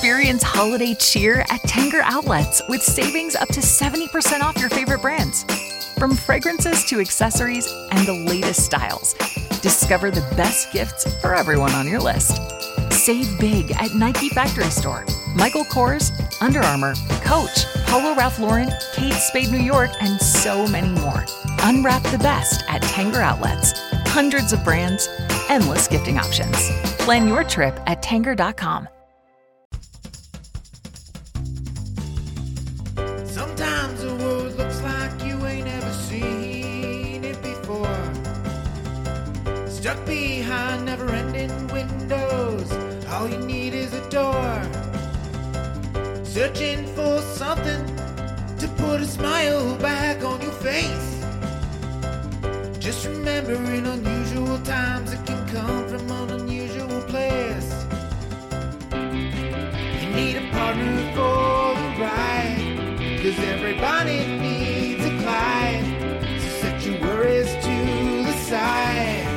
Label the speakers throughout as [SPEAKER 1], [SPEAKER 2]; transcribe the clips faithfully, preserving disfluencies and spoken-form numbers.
[SPEAKER 1] Experience holiday cheer at Tanger Outlets with savings up to seventy percent off your favorite brands. From fragrances to accessories and the latest styles, discover the best gifts for everyone on your list. Save big at Nike Factory Store, Michael Kors, Under Armour, Coach, Polo Ralph Lauren, Kate Spade New York, and so many more. Unwrap the best at Tanger Outlets. Hundreds of brands, endless gifting options. Plan your trip at tanger dot com.
[SPEAKER 2] Sometimes the world looks like you ain't ever seen it before. Stuck behind never-ending windows, all you need is a door. Searching for something to put a smile back on your face. Just remember, in unusual times, it can come from an unusual place. You need a partner for the ride, 'cause everybody needs a Clyde. So set your worries to the side.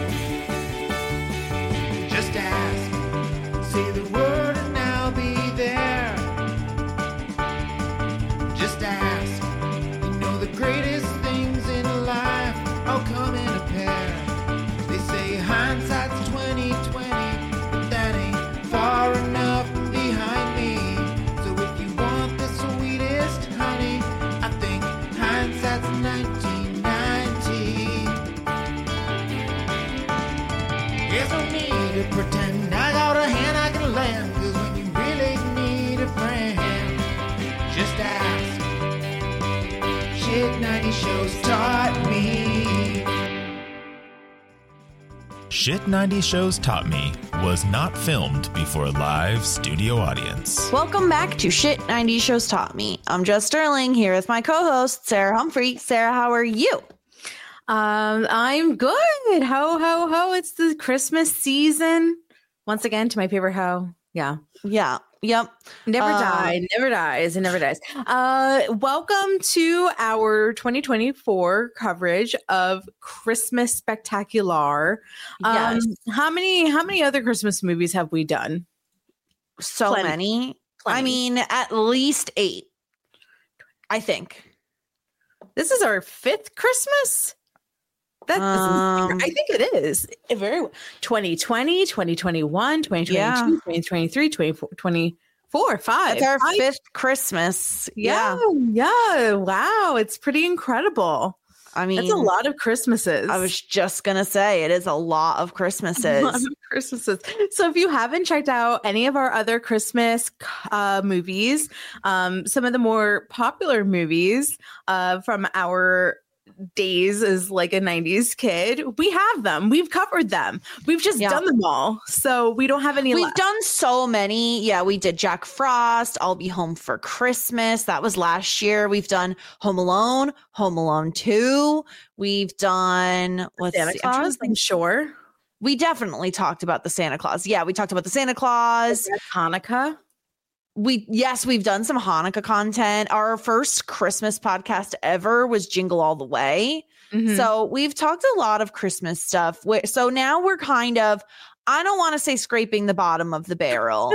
[SPEAKER 2] Just ask, say the word and I'll be there. Just ask, you know the greatest things in life all come in a pair. They say hindsight's twenty twenty, but that ain't far enough behind me. So if you want the sweetest honey, I think hindsight's nineteen ninety. There's no need to pretend I got a hand I can lend, 'cause when you really need a friend, just ask. Shit ninety shows taught me.
[SPEAKER 3] Shit ninety Shows Taught Me was not filmed before a live studio audience.
[SPEAKER 4] Welcome back to Shit ninety Shows Taught Me. I'm Jess Sterling here with my co-host, Sarah Humphrey. Sarah, how are you?
[SPEAKER 5] Um, I'm good. Ho, ho, ho. It's the Christmas season. Once again, to my favorite ho. Yeah.
[SPEAKER 4] Yeah. Yep.
[SPEAKER 5] Never
[SPEAKER 4] Uh,
[SPEAKER 5] died. Never dies. It never dies. Uh, welcome to our twenty twenty-four coverage of Christmas Spectacular. Um,
[SPEAKER 4] Yes.
[SPEAKER 5] how many, how many other Christmas movies have we done?
[SPEAKER 4] So
[SPEAKER 5] Plenty.
[SPEAKER 4] many.
[SPEAKER 5] Plenty.
[SPEAKER 4] I mean, at least eight, I think.
[SPEAKER 5] This is our fifth Christmas. That
[SPEAKER 4] Um,
[SPEAKER 5] I think it is. It very twenty twenty, twenty twenty-one, twenty twenty-two,
[SPEAKER 4] Yeah.
[SPEAKER 5] twenty twenty-three, twenty-four, twenty-four, five.
[SPEAKER 4] It's our
[SPEAKER 5] Five.
[SPEAKER 4] fifth Christmas.
[SPEAKER 5] Yeah, yeah. Wow. It's pretty incredible.
[SPEAKER 4] I mean,
[SPEAKER 5] That's a lot of Christmases.
[SPEAKER 4] I was just going to say, it is a lot of
[SPEAKER 5] a
[SPEAKER 4] Christmases.
[SPEAKER 5] lot of Christmases. So if you haven't checked out any of our other Christmas uh, movies, um, some of the more popular movies uh, from our days as like a nineties kid, we have them. We've covered them. We've just
[SPEAKER 4] Yeah.
[SPEAKER 5] done them all. So we don't have any
[SPEAKER 4] We've
[SPEAKER 5] left.
[SPEAKER 4] done so many. Yeah, we did Jack Frost, I'll Be Home for Christmas. That was last year. We've done Home Alone, Home Alone two. We've done what's
[SPEAKER 5] Santa
[SPEAKER 4] the- I'm trying to
[SPEAKER 5] Claus,
[SPEAKER 4] think.
[SPEAKER 5] I'm sure.
[SPEAKER 4] We definitely talked about the Santa Claus. Yeah, we talked about the Santa Claus.
[SPEAKER 5] Hanukkah.
[SPEAKER 4] We yes, we've done some Hanukkah content. Our first Christmas podcast ever was Jingle All the Way.
[SPEAKER 5] Mhm.
[SPEAKER 4] So we've talked a lot of Christmas stuff. Wh- So now we're kind of, I don't want to say scraping the bottom of the barrel,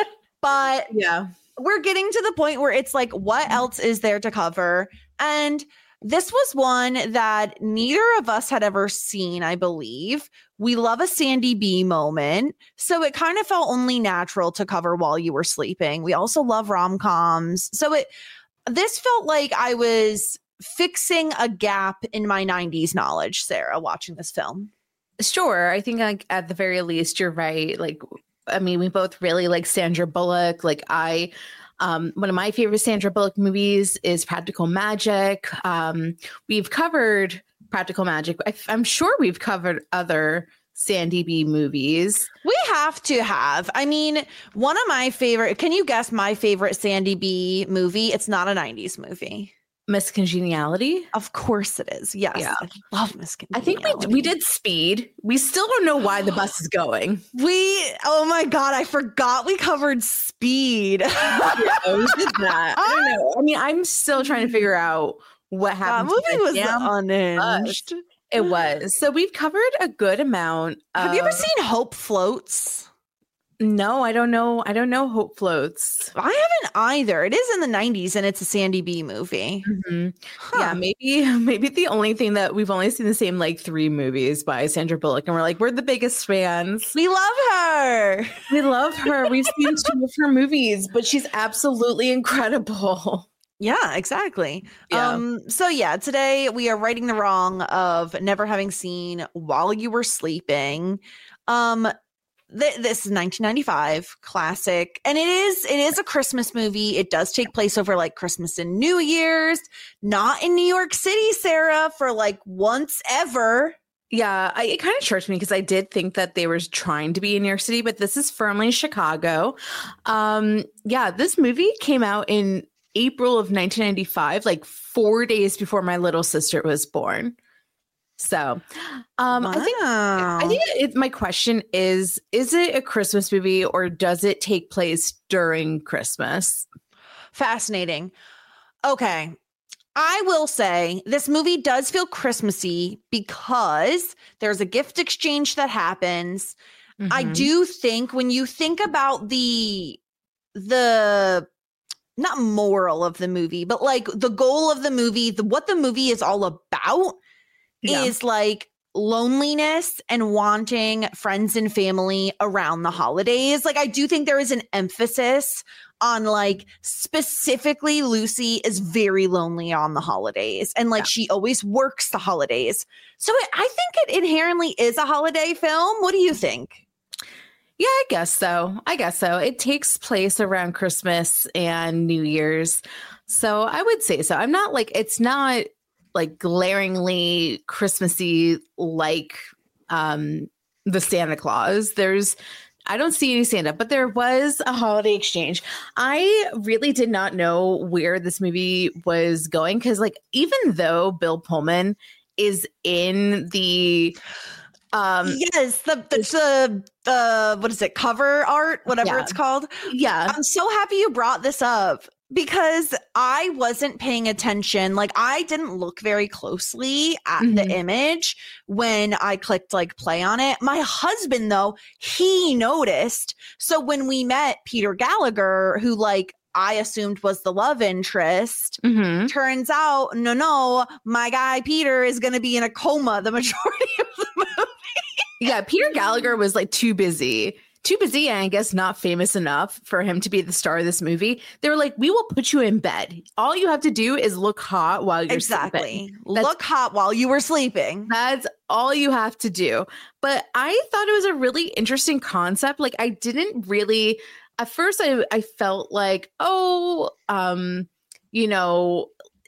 [SPEAKER 4] but
[SPEAKER 5] yeah.
[SPEAKER 4] we're getting to the point where it's like, what else is there to cover? And this was one that neither of us had ever seen, I believe. We love a Sandy B moment. So it kind of felt only natural to cover while you were sleeping. We also love rom-coms. So it this felt like I was fixing a gap in my nineties knowledge, Sarah, watching this film.
[SPEAKER 5] Sure. I think like at the very least, you're right. Like, I mean, we both really like Sandra Bullock. Like I, um, one of my favorite Sandra Bullock movies is Practical Magic. Um, we've covered Practical Magic. I, I'm sure we've covered other Sandy B movies.
[SPEAKER 4] We have to have. I mean, one of my favorite, can you guess my favorite Sandy B movie? It's not a nineties movie.
[SPEAKER 5] Miss Congeniality.
[SPEAKER 4] Of course it is. Yes.
[SPEAKER 5] Yeah.
[SPEAKER 4] I love Miss
[SPEAKER 5] I think we
[SPEAKER 4] Congeniality.
[SPEAKER 5] we did Speed. We still don't know why the bus is going.
[SPEAKER 4] We, oh my God, I forgot we covered Speed.
[SPEAKER 5] Yeah, we did that. I don't know. I mean, I'm still trying to figure out what
[SPEAKER 4] That
[SPEAKER 5] happened. to
[SPEAKER 4] movie was
[SPEAKER 5] damn
[SPEAKER 4] unhinged.
[SPEAKER 5] It was. So we've covered a good amount.
[SPEAKER 4] Have you ever
[SPEAKER 5] of-
[SPEAKER 4] seen Hope Floats?
[SPEAKER 5] No, I don't know. I don't know Hope Floats.
[SPEAKER 4] I haven't either. It is in the nineties and it's a Sandy B movie.
[SPEAKER 5] Mm-hmm.
[SPEAKER 4] Huh.
[SPEAKER 5] Yeah, maybe maybe the only thing that we've only seen the same like three movies by Sandra Bullock, and we're like, we're the biggest fans.
[SPEAKER 4] We love her.
[SPEAKER 5] We love her. We've seen two of her movies, but she's absolutely incredible.
[SPEAKER 4] Yeah, exactly.
[SPEAKER 5] Yeah.
[SPEAKER 4] Um, so yeah, today we are righting the wrong of never having seen While You Were Sleeping. Um, th- this is nineteen ninety-five classic, and it is it is a Christmas movie. It does take place over like Christmas and New Year's, not in New York City, Sarah, for like once ever.
[SPEAKER 5] Yeah, I, it kind of chirped me because I did think that they were trying to be in New York City, but this is firmly Chicago. Um, yeah, this movie came out in April of nineteen ninety-five, like four days before my little sister was born. So um,
[SPEAKER 4] Wow.
[SPEAKER 5] I think I think it, my question is, is it a Christmas movie or does it take place during Christmas?
[SPEAKER 4] Fascinating. Okay. I will say this movie does feel Christmassy because there's a gift exchange that happens. I
[SPEAKER 5] Mhm.
[SPEAKER 4] do think when you think about the the not moral of the movie, but like the goal of the movie, the, what the movie is all about
[SPEAKER 5] Yeah.
[SPEAKER 4] is like loneliness and wanting friends and family around the holidays. Like I do think there is an emphasis on like specifically Lucy is very lonely on the holidays and like
[SPEAKER 5] Yeah.
[SPEAKER 4] she always works the holidays. So it, I think it inherently is a holiday film. What do you think?
[SPEAKER 5] Yeah, I guess so. I guess so. It takes place around Christmas and New Year's. So I would say so. I'm not like, it's not like glaringly Christmassy like um, the Santa Claus. There's, I don't see any Santa, but there was a holiday exchange. I really did not know where this movie was going because, like, even though Bill Pullman is in the um
[SPEAKER 4] Yes, the the the uh, what is it? Cover art, whatever
[SPEAKER 5] Yeah.
[SPEAKER 4] it's called.
[SPEAKER 5] yeah
[SPEAKER 4] I'm so happy you brought this up because I wasn't paying attention. Like I didn't look very closely at
[SPEAKER 5] Mhm.
[SPEAKER 4] the image when I clicked like play on it. My husband though, he noticed. So when we met Peter Gallagher, who like I assumed was the love interest,
[SPEAKER 5] Mhm.
[SPEAKER 4] turns out no, no, my guy Peter is going to be in a coma the majority of the movie.
[SPEAKER 5] yeah Peter Gallagher was like too busy too busy and I guess not famous enough for him to be the star of this movie. They were like, we will put you in bed, all you have to do is look hot while you're sleeping.
[SPEAKER 4] Exactly.
[SPEAKER 5] That's-
[SPEAKER 4] Look hot while you were sleeping.
[SPEAKER 5] That's all you have to do. But I thought it was a really interesting concept. Like I didn't really at first I, I felt like, oh, um, you know,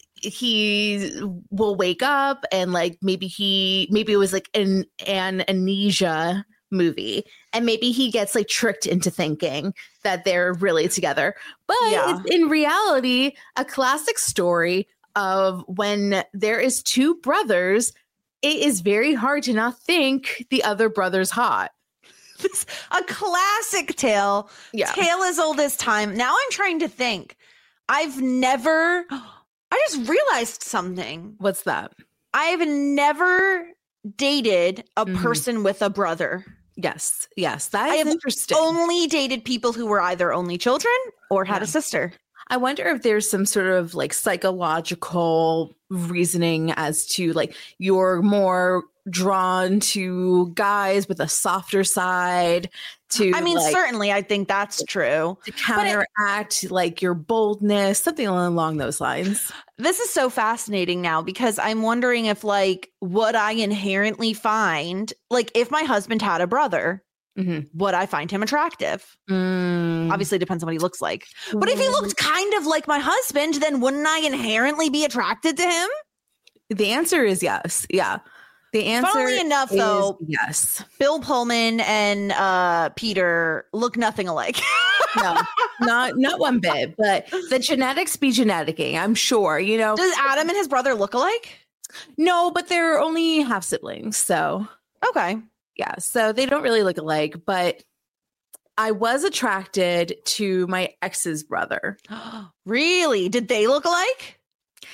[SPEAKER 5] he will wake up and like maybe he maybe it was like an an amnesia movie and maybe he gets like tricked into thinking that they're really together. But
[SPEAKER 4] Yeah.
[SPEAKER 5] it's in reality a classic story of when there is two brothers, it is very hard to not think the other brother's hot.
[SPEAKER 4] This a classic tale.
[SPEAKER 5] Yeah.
[SPEAKER 4] Tale as old as time. Now I'm trying to think. I've never I just realized something.
[SPEAKER 5] What's that?
[SPEAKER 4] I've never dated a
[SPEAKER 5] Mhm.
[SPEAKER 4] person with a brother.
[SPEAKER 5] Yes. Yes. That
[SPEAKER 4] I
[SPEAKER 5] is
[SPEAKER 4] have
[SPEAKER 5] interesting.
[SPEAKER 4] Only dated people who were either only children or had
[SPEAKER 5] Yeah.
[SPEAKER 4] a sister.
[SPEAKER 5] I wonder if there's some sort of like psychological reasoning as to like you're more drawn to guys with a softer side to
[SPEAKER 4] I mean,
[SPEAKER 5] like,
[SPEAKER 4] certainly I think that's true.
[SPEAKER 5] to counteract like your boldness, something along those lines.
[SPEAKER 4] This is so fascinating now because I'm wondering if like would I inherently find like if my husband had a brother,
[SPEAKER 5] Mhm.
[SPEAKER 4] would I find him attractive?
[SPEAKER 5] Mm.
[SPEAKER 4] Obviously depends on what he looks like. But if he looked kind of like my husband, then wouldn't I inherently be attracted to him?
[SPEAKER 5] The answer is yes. Yeah. The answer
[SPEAKER 4] Funnily enough,
[SPEAKER 5] is
[SPEAKER 4] though,
[SPEAKER 5] yes.
[SPEAKER 4] Bill Pullman and uh, Peter look nothing alike.
[SPEAKER 5] No, not not one bit. But the genetics be geneticking, I'm sure. You know,
[SPEAKER 4] Does Adam and his brother look alike?
[SPEAKER 5] no, but they're only half siblings, so
[SPEAKER 4] Okay.
[SPEAKER 5] yeah. So they don't really look alike. But I was attracted to my ex's brother.
[SPEAKER 4] Really? Did they look alike?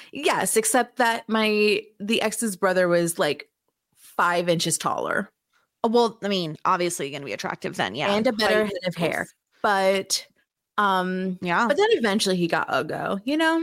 [SPEAKER 5] Yes, except that my the ex's brother was like five inches taller.
[SPEAKER 4] Well, I mean, obviously going to be attractive then, yeah.
[SPEAKER 5] And a better
[SPEAKER 4] Like,
[SPEAKER 5] head of hair. But um
[SPEAKER 4] yeah.
[SPEAKER 5] but then eventually he got uggo, you know?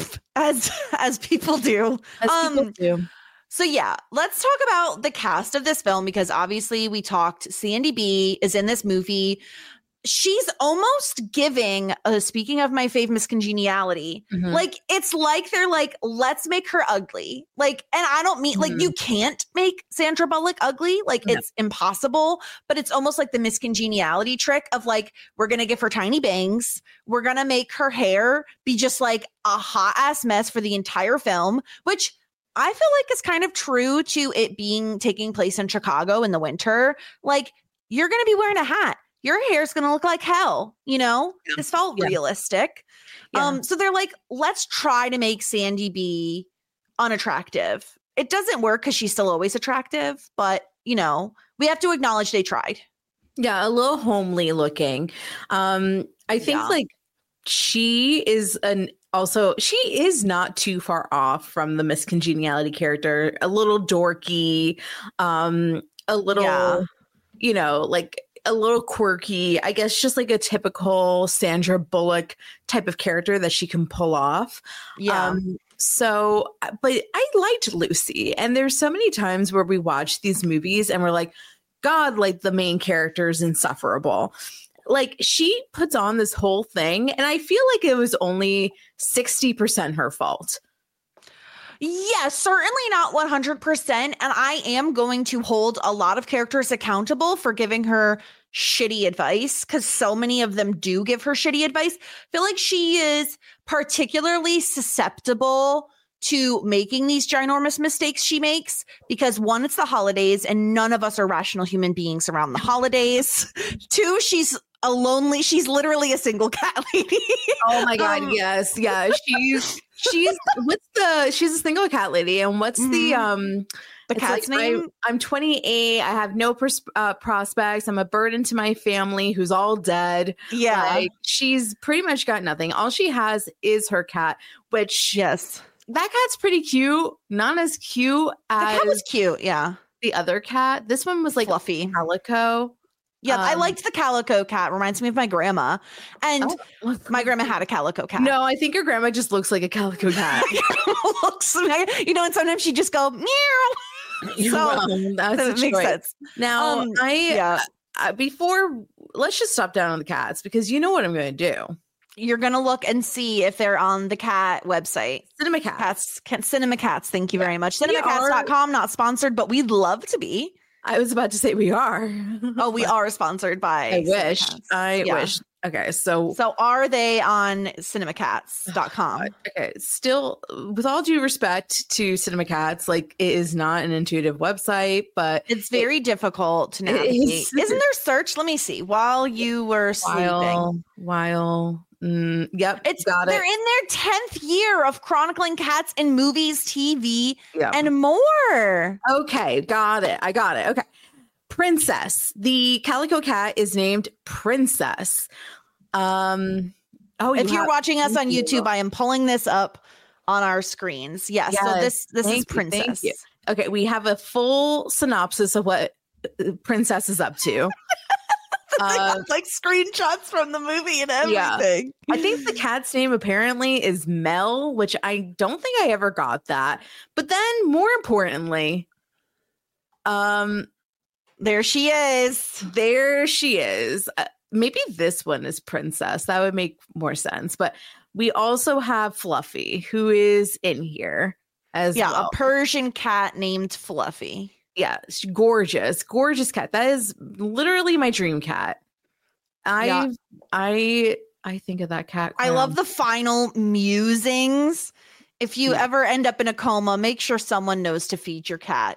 [SPEAKER 4] As as people do.
[SPEAKER 5] As
[SPEAKER 4] um
[SPEAKER 5] people do.
[SPEAKER 4] So yeah, let's talk about the cast of this film because obviously we talked Sandy B is in this movie. She's almost giving, uh, speaking of my fave Miss Congeniality,
[SPEAKER 5] Mhm.
[SPEAKER 4] like it's like they're like, let's make her ugly. Like, and I don't mean like
[SPEAKER 5] Mhm.
[SPEAKER 4] you can't make Sandra Bullock ugly. Like
[SPEAKER 5] No.
[SPEAKER 4] it's impossible, but it's almost like the Miss Congeniality trick of like, we're going to give her tiny bangs. We're going to make her hair be just like a hot ass mess for the entire film, which I feel like is kind of true to it being taking place in Chicago in the winter. Like you're going to be wearing a hat. Your hair's going to look like hell, you know?
[SPEAKER 5] Yeah.
[SPEAKER 4] This felt
[SPEAKER 5] Yeah.
[SPEAKER 4] realistic.
[SPEAKER 5] Yeah.
[SPEAKER 4] Um, so they're like, let's try to make Sandy B unattractive. It doesn't work because she's still always attractive, but you know, we have to acknowledge they tried.
[SPEAKER 5] Yeah, a little homely looking. Um, I think
[SPEAKER 4] Yeah.
[SPEAKER 5] like she is an also she is not too far off from the Miss Congeniality character. A little dorky, um, a little,
[SPEAKER 4] Yeah.
[SPEAKER 5] you know, like a little quirky. I guess just like a typical Sandra Bullock type of character that she can pull off.
[SPEAKER 4] Yeah.
[SPEAKER 5] Um, so, but I liked Lucy, and there's so many times where we watch these movies and we're like, God, like the main character is insufferable. Like she puts on this whole thing, and I feel like it was only sixty percent her fault.
[SPEAKER 4] Yeah, certainly not one hundred percent. And I am going to hold a lot of characters accountable for giving her shitty advice because so many of them do give her shitty advice. I feel like she is particularly susceptible to making these ginormous mistakes she makes because one, it's the holidays and none of us are rational human beings around the holidays. Two, she's a lonely, she's literally a single cat lady.
[SPEAKER 5] Oh my God.
[SPEAKER 4] Um,
[SPEAKER 5] yes. Yeah. She's, she's, what's the, she's a single cat lady. And what's the,
[SPEAKER 4] Mhm.
[SPEAKER 5] um,
[SPEAKER 4] The
[SPEAKER 5] it's
[SPEAKER 4] cat's
[SPEAKER 5] like,
[SPEAKER 4] name?
[SPEAKER 5] I, I'm twenty-eight. I have no pers- uh, prospects. I'm a burden to my family who's all dead.
[SPEAKER 4] Yeah.
[SPEAKER 5] Like she's pretty much got nothing. All she has is her cat, which
[SPEAKER 4] Yes.
[SPEAKER 5] that cat's pretty cute. Not as cute
[SPEAKER 4] The
[SPEAKER 5] as
[SPEAKER 4] cat was cute. Yeah.
[SPEAKER 5] the other cat. This one was like
[SPEAKER 4] Fluffy.
[SPEAKER 5] calico.
[SPEAKER 4] Yeah, I
[SPEAKER 5] Um,
[SPEAKER 4] liked the calico cat. Reminds me of my grandma. And
[SPEAKER 5] Oh.
[SPEAKER 4] my grandma had a calico cat.
[SPEAKER 5] No, I think your grandma just looks like a calico cat.
[SPEAKER 4] Looks, you know, and sometimes she just go meow.
[SPEAKER 5] You're
[SPEAKER 4] So,
[SPEAKER 5] wrong. That's
[SPEAKER 4] So
[SPEAKER 5] a
[SPEAKER 4] it makes
[SPEAKER 5] choice.
[SPEAKER 4] sense.
[SPEAKER 5] Now,
[SPEAKER 4] Um,
[SPEAKER 5] I
[SPEAKER 4] Yeah,
[SPEAKER 5] uh, before let's just stop down on the cats because you know what I'm going to do.
[SPEAKER 4] you're gonna look and see if they're on the cat website.
[SPEAKER 5] Cinema cats.
[SPEAKER 4] Cats, can, Cinema Cats. Thank you very much.
[SPEAKER 5] We
[SPEAKER 4] cinema cats dot com, not sponsored, but we'd love to be.
[SPEAKER 5] I was about to say we are.
[SPEAKER 4] Oh, we are sponsored by.
[SPEAKER 5] I
[SPEAKER 4] Cinema
[SPEAKER 5] wish.
[SPEAKER 4] Cats.
[SPEAKER 5] I
[SPEAKER 4] Yeah.
[SPEAKER 5] wish. Okay, so
[SPEAKER 4] So are they on cinema cats dot com?
[SPEAKER 5] okay, still with all due respect to Cinema Cats, like it is not an intuitive website, but
[SPEAKER 4] It's very difficult to
[SPEAKER 5] it
[SPEAKER 4] navigate.
[SPEAKER 5] is.
[SPEAKER 4] Isn't there search? Let me see. While you were sleeping.
[SPEAKER 5] while while mm, yep,
[SPEAKER 4] It's
[SPEAKER 5] got
[SPEAKER 4] they're
[SPEAKER 5] it.
[SPEAKER 4] in their tenth year of chronicling cats in movies, T V,
[SPEAKER 5] Yeah.
[SPEAKER 4] and more.
[SPEAKER 5] Okay, got it. I got it. Okay. Princess. The calico cat is named Princess. Um oh
[SPEAKER 4] If
[SPEAKER 5] you
[SPEAKER 4] you're
[SPEAKER 5] have-
[SPEAKER 4] watching us on
[SPEAKER 5] thank you.
[SPEAKER 4] YouTube, I am pulling this up on our screens. Yes. so
[SPEAKER 5] Yes,
[SPEAKER 4] this this is
[SPEAKER 5] thank you, thank
[SPEAKER 4] Princess.
[SPEAKER 5] you. Okay, we have a full synopsis of what uh, Princess is up to.
[SPEAKER 4] They
[SPEAKER 5] Uh,
[SPEAKER 4] have, like screenshots from the movie and
[SPEAKER 5] Yeah.
[SPEAKER 4] everything.
[SPEAKER 5] I think the cat's name apparently is Mel, which I don't think I ever got that. But then more importantly, um
[SPEAKER 4] There she is.
[SPEAKER 5] there she is. Uh, maybe this one is Princess. That would make more sense. But we also have Fluffy, who is in here as
[SPEAKER 4] Yeah,
[SPEAKER 5] well.
[SPEAKER 4] a Persian cat named Fluffy.
[SPEAKER 5] Yeah, she's gorgeous, gorgeous cat. That is literally my dream cat. I,
[SPEAKER 4] Yeah.
[SPEAKER 5] I, I think of that cat.
[SPEAKER 4] I love the final musings. If you
[SPEAKER 5] Yeah.
[SPEAKER 4] ever end up in a coma, make sure someone knows to feed your cat.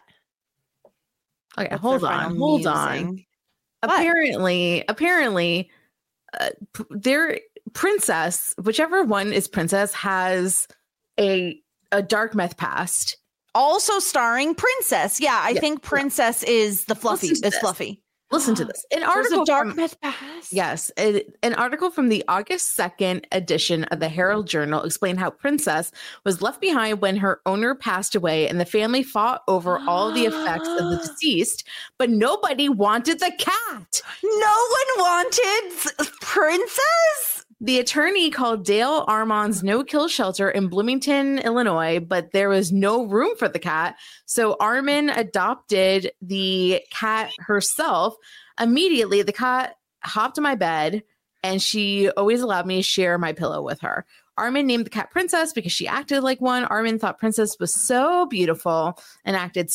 [SPEAKER 5] Okay,
[SPEAKER 4] That's
[SPEAKER 5] hold
[SPEAKER 4] their
[SPEAKER 5] on,
[SPEAKER 4] final
[SPEAKER 5] hold on.
[SPEAKER 4] musing. What?
[SPEAKER 5] Apparently, apparently, uh, p- their princess, whichever one is princess, has a a dark meth past.
[SPEAKER 4] Also starring Princess. Yeah, I
[SPEAKER 5] Yeah,
[SPEAKER 4] think
[SPEAKER 5] yeah.
[SPEAKER 4] Princess is the Fluffy.
[SPEAKER 5] Let's do
[SPEAKER 4] Is
[SPEAKER 5] this.
[SPEAKER 4] Fluffy.
[SPEAKER 5] Listen to this. An
[SPEAKER 4] There's
[SPEAKER 5] article
[SPEAKER 4] a dark
[SPEAKER 5] from-
[SPEAKER 4] myth pass.
[SPEAKER 5] Yes, a- an article from the August second edition of the Herald Journal explained how Princess was left behind when her owner passed away and the family fought over all the effects of the deceased, but nobody wanted the cat.
[SPEAKER 4] No one wanted Princess?
[SPEAKER 5] The attorney called Dale Armand's no-kill shelter in Bloomington, Illinois, but there was no room for the cat. So Armand adopted the cat herself. Immediately, the cat hopped in my bed, and she always allowed me to share my pillow with her. Armand named the cat Princess because she acted like one. Armand thought Princess was so beautiful and acted...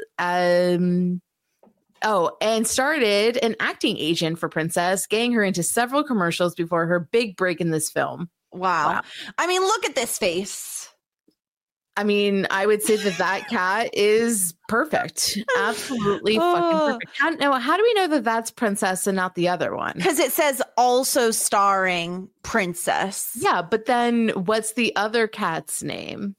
[SPEAKER 5] Um, Oh, and started an acting agent for Princess, getting her into several commercials before her big break in this film.
[SPEAKER 4] Wow.
[SPEAKER 5] Wow.
[SPEAKER 4] I mean, look at this face.
[SPEAKER 5] I mean, I would say that that cat is perfect. Absolutely fucking
[SPEAKER 4] Oh.
[SPEAKER 5] perfect. How, now, how do we know that that's Princess and not the other one?
[SPEAKER 4] Because it says also starring Princess.
[SPEAKER 5] Yeah, but then what's the other cat's name?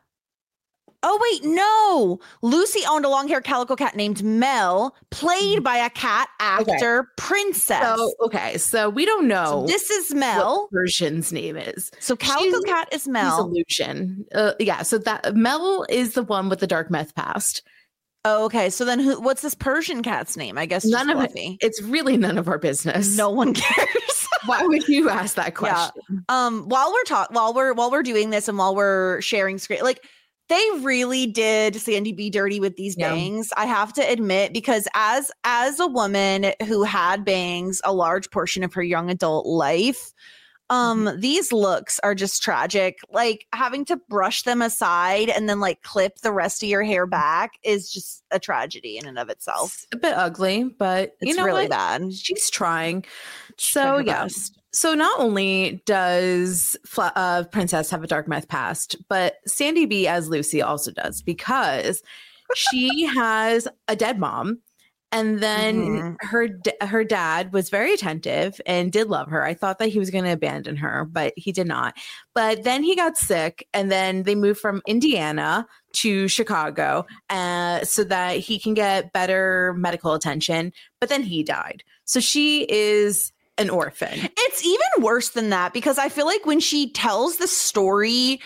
[SPEAKER 4] Oh, wait, no. Lucy owned a long haired calico cat named Mel, played by a cat actor, Princess.
[SPEAKER 5] So, okay, so we don't know
[SPEAKER 4] So this is Mel.
[SPEAKER 5] what version's name is.
[SPEAKER 4] So Calico
[SPEAKER 5] She's-
[SPEAKER 4] Cat is
[SPEAKER 5] She's
[SPEAKER 4] Mel.
[SPEAKER 5] Illusion. Uh, yeah, so that Mel is the one with the dark meth past.
[SPEAKER 4] Oh, okay. So then who, what's this Persian cat's name? I guess
[SPEAKER 5] None
[SPEAKER 4] just
[SPEAKER 5] of it.
[SPEAKER 4] Fluffy.
[SPEAKER 5] It's really none of our business.
[SPEAKER 4] No one cares.
[SPEAKER 5] Why would you ask that
[SPEAKER 4] Yeah.
[SPEAKER 5] question?
[SPEAKER 4] Um, while we're talking, while we're while we're doing this, and while we're sharing screen, like they really did Sandy B dirty with these
[SPEAKER 5] Yeah.
[SPEAKER 4] bangs. I have to admit, because as as a woman who had bangs a large portion of her young adult life, um,
[SPEAKER 5] Mm-hmm.
[SPEAKER 4] these looks are just tragic. Like having to brush them aside and then like clip the rest of your hair back is just a tragedy in and of itself.
[SPEAKER 5] It's a bit ugly, but
[SPEAKER 4] It's
[SPEAKER 5] you know
[SPEAKER 4] really
[SPEAKER 5] what?
[SPEAKER 4] bad.
[SPEAKER 5] She's trying.
[SPEAKER 4] She's
[SPEAKER 5] So
[SPEAKER 4] trying her
[SPEAKER 5] yeah.
[SPEAKER 4] best.
[SPEAKER 5] So not only does Fla- uh, Princess have a dark meth past, but Sandy B as Lucy also does, because she has a dead mom. And then
[SPEAKER 4] Mhm.
[SPEAKER 5] her d- her dad was very attentive and did love her. I thought that he was going to abandon her, but he did not. But then he got sick, and then they moved from Indiana to Chicago uh, so that he can get better medical attention. But then he died. So she is an orphan.
[SPEAKER 4] It's even worse than that, because I feel like when she tells the story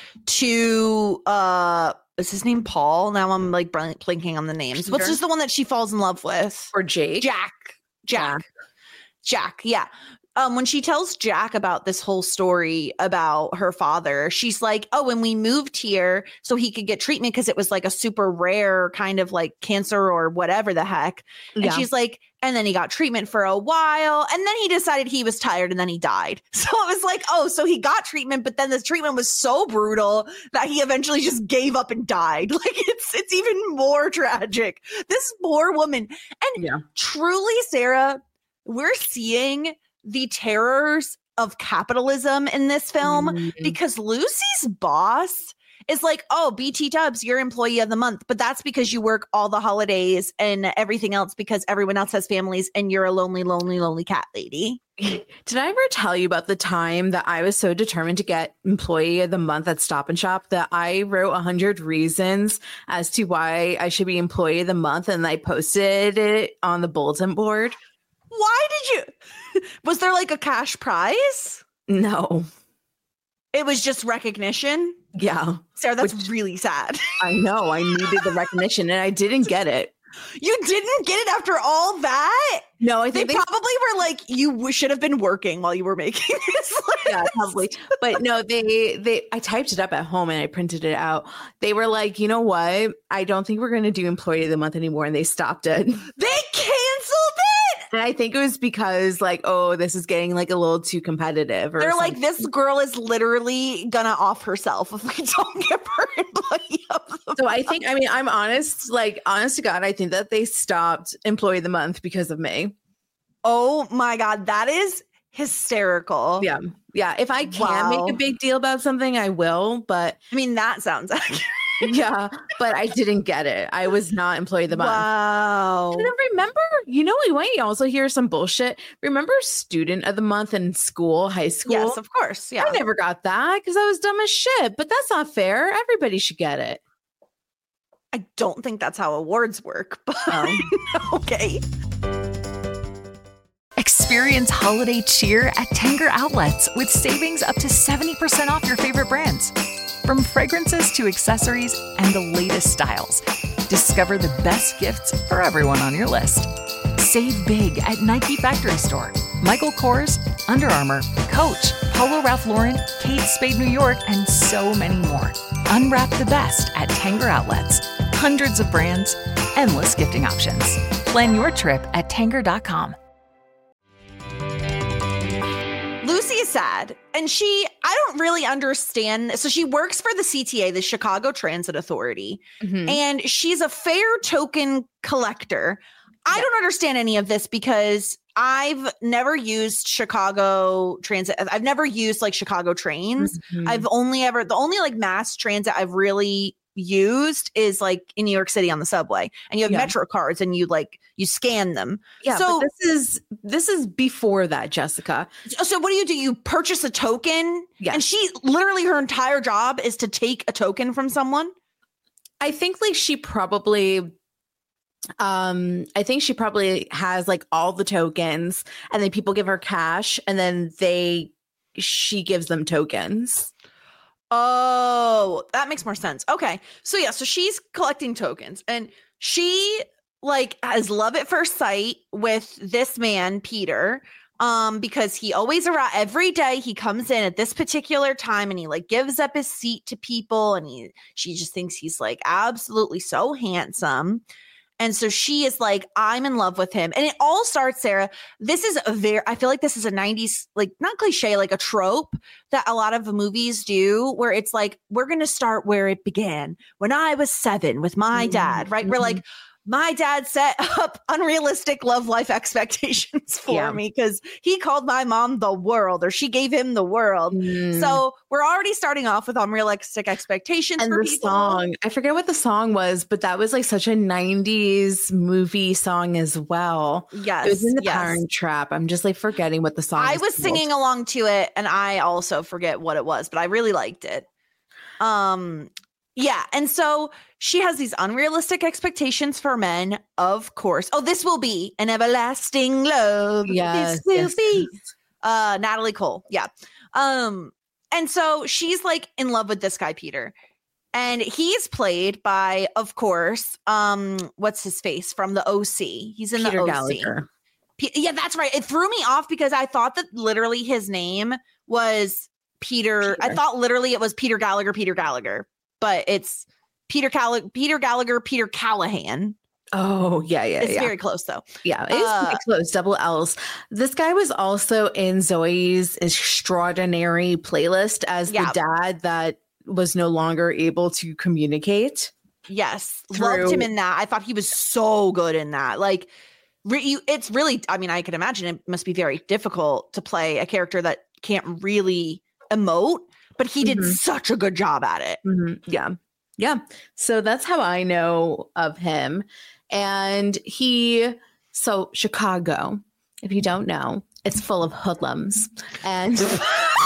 [SPEAKER 4] to uh is his name Paul? Now I'm like blank- blinking on the names. What's
[SPEAKER 5] Peter?
[SPEAKER 4] just the one that she falls in love with?
[SPEAKER 5] Or Jake.
[SPEAKER 4] Jack. Jack. Jack. Yeah. Um, when she tells Jack about this whole story about her father, she's like, oh, and we moved here so he could get treatment because it was like a super rare kind of like cancer or whatever the heck. And
[SPEAKER 5] Yeah.
[SPEAKER 4] she's like, and then he got treatment for a while, and then he decided he was tired, and then he died. So it was like, oh, so he got treatment, but then the treatment was so brutal that he eventually just gave up and died. Like it's it's even more tragic. This poor woman. And
[SPEAKER 5] Yeah.
[SPEAKER 4] truly, Sarah, we're seeing the terrors of capitalism in this film,
[SPEAKER 5] Mhm.
[SPEAKER 4] because Lucy's boss is like, oh, B T Dubs, you're employee of the month, but that's because you work all the holidays and everything else because everyone else has families and you're a lonely, lonely, lonely cat lady.
[SPEAKER 5] Did I ever tell you about the time that I was so determined to get employee of the month at Stop and Shop that I wrote a hundred reasons as to why I should be employee of the month, and I posted it on the bulletin board?
[SPEAKER 4] Why did you? Was there like a cash prize?
[SPEAKER 5] No.
[SPEAKER 4] It was just recognition.
[SPEAKER 5] Yeah,
[SPEAKER 4] Sarah, that's
[SPEAKER 5] Which-
[SPEAKER 4] really sad.
[SPEAKER 5] I know. I needed the recognition and I didn't get it.
[SPEAKER 4] You didn't get it after all that?
[SPEAKER 5] No, I
[SPEAKER 4] They
[SPEAKER 5] think they,
[SPEAKER 4] probably were like, you w- should have been working while you were making this list.
[SPEAKER 5] yeah, probably. But no, they they I typed it up at home and I printed it out. They were like, you know what? I don't think we're going to do employee of the month anymore, and they stopped it.
[SPEAKER 4] They canceled it.
[SPEAKER 5] And I think it was because like, oh, this is getting like a little too competitive. Or
[SPEAKER 4] They're like,
[SPEAKER 5] something.
[SPEAKER 4] this girl is literally gonna off herself if we don't give her employee of the
[SPEAKER 5] So I think, I mean, I'm honest, like, honest to God, I think that they stopped employee of the month because of me.
[SPEAKER 4] Oh my God, that is hysterical.
[SPEAKER 5] Yeah. Yeah. If I can
[SPEAKER 4] Wow.
[SPEAKER 5] make a big deal about something, I will. But
[SPEAKER 4] I mean, that sounds accurate.
[SPEAKER 5] yeah, but I didn't get it. I was not employee of the month.
[SPEAKER 4] Wow.
[SPEAKER 5] And then remember, you know, we might also hear some bullshit. Remember student of the month in school, high school?
[SPEAKER 4] Yes, of course. Yeah.
[SPEAKER 5] I never got that because I was dumb as shit, but that's not fair. Everybody should get it.
[SPEAKER 4] I don't think that's how awards work, but
[SPEAKER 5] Oh.
[SPEAKER 4] okay.
[SPEAKER 1] Experience holiday cheer at Tanger Outlets with savings up to seventy percent off your favorite brands. From fragrances to accessories and the latest styles, discover the best gifts for everyone on your list. Save big at Nike Factory Store, Michael Kors, Under Armour, Coach, Polo Ralph Lauren, Kate Spade New York, and so many more. Unwrap the best at Tanger Outlets. Hundreds of brands, endless gifting options. Plan your trip at tanger dot com.
[SPEAKER 4] Lucy is sad, and she, I don't really understand. So she works for the C T A, the Chicago Transit Authority,
[SPEAKER 5] Mhm.
[SPEAKER 4] and she's a fare token collector. I
[SPEAKER 5] Yeah.
[SPEAKER 4] don't understand any of this because I've never used Chicago Transit. I've never used like Chicago trains.
[SPEAKER 5] Mhm.
[SPEAKER 4] I've only ever, the only like mass transit I've really used is like in New York City on the subway, and you have
[SPEAKER 5] Yeah.
[SPEAKER 4] Metro cards and you like, you scan them.
[SPEAKER 5] Yeah,
[SPEAKER 4] so-
[SPEAKER 5] but this is this is before that, Jessica.
[SPEAKER 4] So what do you do? You purchase a token?
[SPEAKER 5] Yes.
[SPEAKER 4] And she literally, her entire job is to take a token from someone?
[SPEAKER 5] I think like she probably um I think she probably has like all the tokens, and then people give her cash, and then they she gives them tokens.
[SPEAKER 4] Oh, that makes more sense. Okay. So yeah, so she's collecting tokens, and she like has love at first sight with this man, Peter. Um, because he always arrives every day. He comes in at this particular time and he like gives up his seat to people, and he she just thinks he's like absolutely so handsome. And so she is like, I'm in love with him. And it all starts, Sarah. This is a very, I feel like this is a nineties, like not cliche, like a trope that a lot of movies do, where it's like, we're going to start where it began when I was seven with my dad, right? We're like, my dad set up unrealistic love life expectations for
[SPEAKER 5] Yeah.
[SPEAKER 4] me because he called my mom the world, or she gave him the world.
[SPEAKER 5] Mm.
[SPEAKER 4] So we're already starting off with unrealistic expectations
[SPEAKER 5] And
[SPEAKER 4] for
[SPEAKER 5] the
[SPEAKER 4] people.
[SPEAKER 5] song, I forget what the song was, but that was like such a nineties movie song as well.
[SPEAKER 4] Yes.
[SPEAKER 5] It was in the
[SPEAKER 4] yes.
[SPEAKER 5] Parent Trap. I'm just like forgetting what the song
[SPEAKER 4] I
[SPEAKER 5] is
[SPEAKER 4] was
[SPEAKER 5] called.
[SPEAKER 4] singing along to it, and I also forget what it was, but I really liked it. Um, yeah, and so she has these unrealistic expectations for men, of course. Oh, this will be an everlasting love.
[SPEAKER 5] Yes,
[SPEAKER 4] this will
[SPEAKER 5] yes,
[SPEAKER 4] be.
[SPEAKER 5] yes.
[SPEAKER 4] Uh, Natalie Cole. Yeah. Um, and so she's like in love with this guy, Peter. And he's played by, of course, um, what's his face from the O C? He's in
[SPEAKER 5] Peter
[SPEAKER 4] the O C.
[SPEAKER 5] Gallagher.
[SPEAKER 4] P- yeah, that's right. It threw me off because I thought that literally his name was Peter. I
[SPEAKER 5] Peter.
[SPEAKER 4] thought literally it was Peter Gallagher, Peter Gallagher, but it's Peter Cal- Peter Gallagher, Peter Callahan.
[SPEAKER 5] Oh, yeah, yeah,
[SPEAKER 4] It's
[SPEAKER 5] yeah.
[SPEAKER 4] very close though.
[SPEAKER 5] Yeah, it's
[SPEAKER 4] Uh,
[SPEAKER 5] pretty close. Double L's. This guy was also in Zoe's extraordinary playlist as
[SPEAKER 4] Yeah.
[SPEAKER 5] the dad that was no longer able to communicate.
[SPEAKER 4] Yes, loved him
[SPEAKER 5] Through-
[SPEAKER 4] in that. I thought he was so good in that. Like, re- you, it's really. I mean, I can imagine it must be very difficult to play a character that can't really emote, but he did
[SPEAKER 5] Mhm.
[SPEAKER 4] such a good job at it.
[SPEAKER 5] Mhm. Yeah. Yeah. So that's how I know of him. And he, so Chicago, if you don't know, it's full of hoodlums. And, and,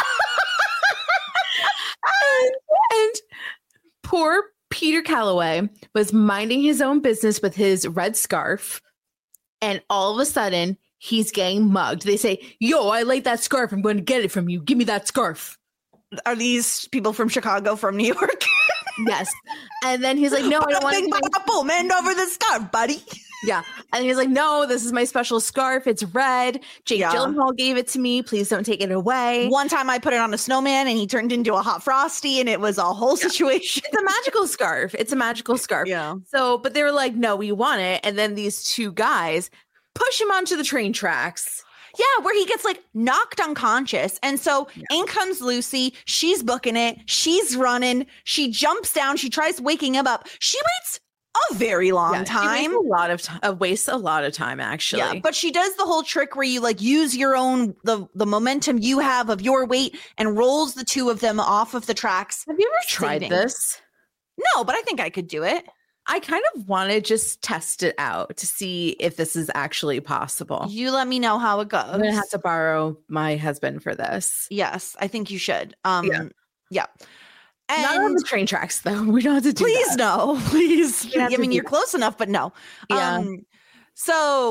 [SPEAKER 5] and poor Peter Calloway was minding his own business with his red scarf. And all of a sudden, he's getting mugged. They say, yo, I like that scarf. I'm going to get it from you. Give me that scarf.
[SPEAKER 4] Are these people from Chicago, from New York?
[SPEAKER 5] Yes. And then he's like, no, I don't want
[SPEAKER 4] Bing,
[SPEAKER 5] to.
[SPEAKER 4] bada, boom, hand over the scarf, buddy.
[SPEAKER 5] Yeah. And he's like, no, this is my special scarf. It's red. Jake
[SPEAKER 4] Yeah.
[SPEAKER 5] Gyllenhaal gave it to me. Please don't take it away.
[SPEAKER 4] One time I put it on a snowman and he turned into a hot frosty, and it was a whole situation.
[SPEAKER 5] It's a magical scarf. It's a magical scarf.
[SPEAKER 4] Yeah.
[SPEAKER 5] So, but they were like, no, we want it. And then these two guys push him onto the train tracks.
[SPEAKER 4] Yeah, where he gets like knocked unconscious. And so in comes Lucy. She's booking it. She's running. She jumps down. She tries waking him up. She waits a very long
[SPEAKER 5] Yeah, he
[SPEAKER 4] time.
[SPEAKER 5] wastes a lot of time. Uh, wastes a lot of time, actually.
[SPEAKER 4] Yeah, but she does the whole trick where you like use your own the the momentum you have of your weight and rolls the two of them off of the tracks.
[SPEAKER 5] Have you ever tried
[SPEAKER 4] saving.
[SPEAKER 5] this?
[SPEAKER 4] No, but I think I could do it.
[SPEAKER 5] I kind of want to just test it out to see if this is actually possible.
[SPEAKER 4] You let me know how it goes.
[SPEAKER 5] I'm gonna have to borrow my husband for this.
[SPEAKER 4] Yes, I think you should. Um,
[SPEAKER 5] Yeah.
[SPEAKER 4] yeah.
[SPEAKER 5] Not on
[SPEAKER 4] And
[SPEAKER 5] the train tracks, though. We don't have to do
[SPEAKER 4] please
[SPEAKER 5] that.
[SPEAKER 4] no, please.
[SPEAKER 5] We have
[SPEAKER 4] I
[SPEAKER 5] to
[SPEAKER 4] mean,
[SPEAKER 5] do
[SPEAKER 4] you're
[SPEAKER 5] that.
[SPEAKER 4] close enough, but no.
[SPEAKER 5] Yeah.
[SPEAKER 4] Um, so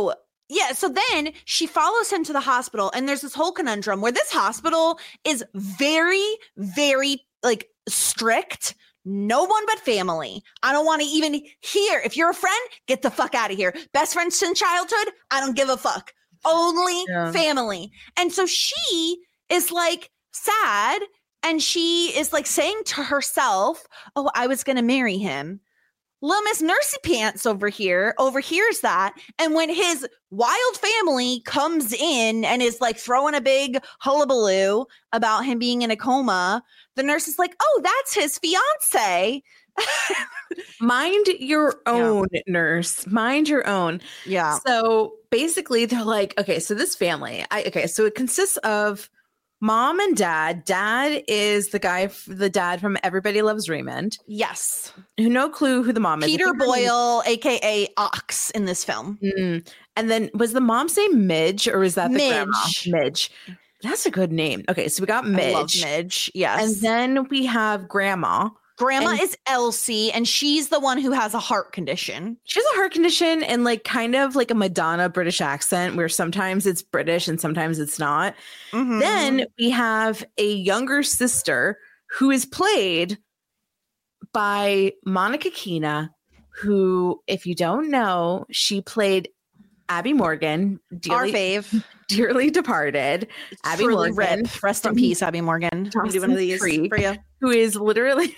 [SPEAKER 4] Yeah, so then she follows him to the hospital, and there's this whole conundrum where this hospital is very, very like strict. No one but family. I don't want to even hear. If you're a friend, get the fuck out of here. Best friends since childhood, I don't give a fuck. Only yeah. family. And so she is like sad, and she is like saying to herself, oh, I was going to marry him. Little Miss Nursey Pants over here overhears that. And when his wild family comes in and is like throwing a big hullabaloo about him being in a coma, the nurse is like, oh, that's his fiance.
[SPEAKER 5] Mind your own, yeah. nurse. Mind your own.
[SPEAKER 4] Yeah.
[SPEAKER 5] So basically they're like, okay, so this family, I okay, so it consists of mom and dad. Dad is the guy, the dad from Everybody Loves Raymond.
[SPEAKER 4] Yes.
[SPEAKER 5] Who no clue who the mom is.
[SPEAKER 4] Peter Boyle, a k a. Ox in this film.
[SPEAKER 5] Mm. And then was the mom's name Midge, or is that the
[SPEAKER 4] Midge.
[SPEAKER 5] grandma? Midge. That's a good name. Okay, so we got Midge.
[SPEAKER 4] I love Midge, yes.
[SPEAKER 5] And then we have Grandma.
[SPEAKER 4] Grandma
[SPEAKER 5] and-
[SPEAKER 4] is Elsie, and she's the one who has a heart condition.
[SPEAKER 5] She has a heart condition and like kind of like a Madonna British accent where sometimes it's British and sometimes it's not. Mm-hmm. Then we have a younger sister who is played by Monica Keena, who, if you don't know, she played Abby Morgan, dearly,
[SPEAKER 4] our fave,
[SPEAKER 5] dearly departed. Abby
[SPEAKER 4] Truly
[SPEAKER 5] Morgan,
[SPEAKER 4] rip. Rest in peace, Abby Morgan.
[SPEAKER 5] I'll do one of these for you. Who is literally,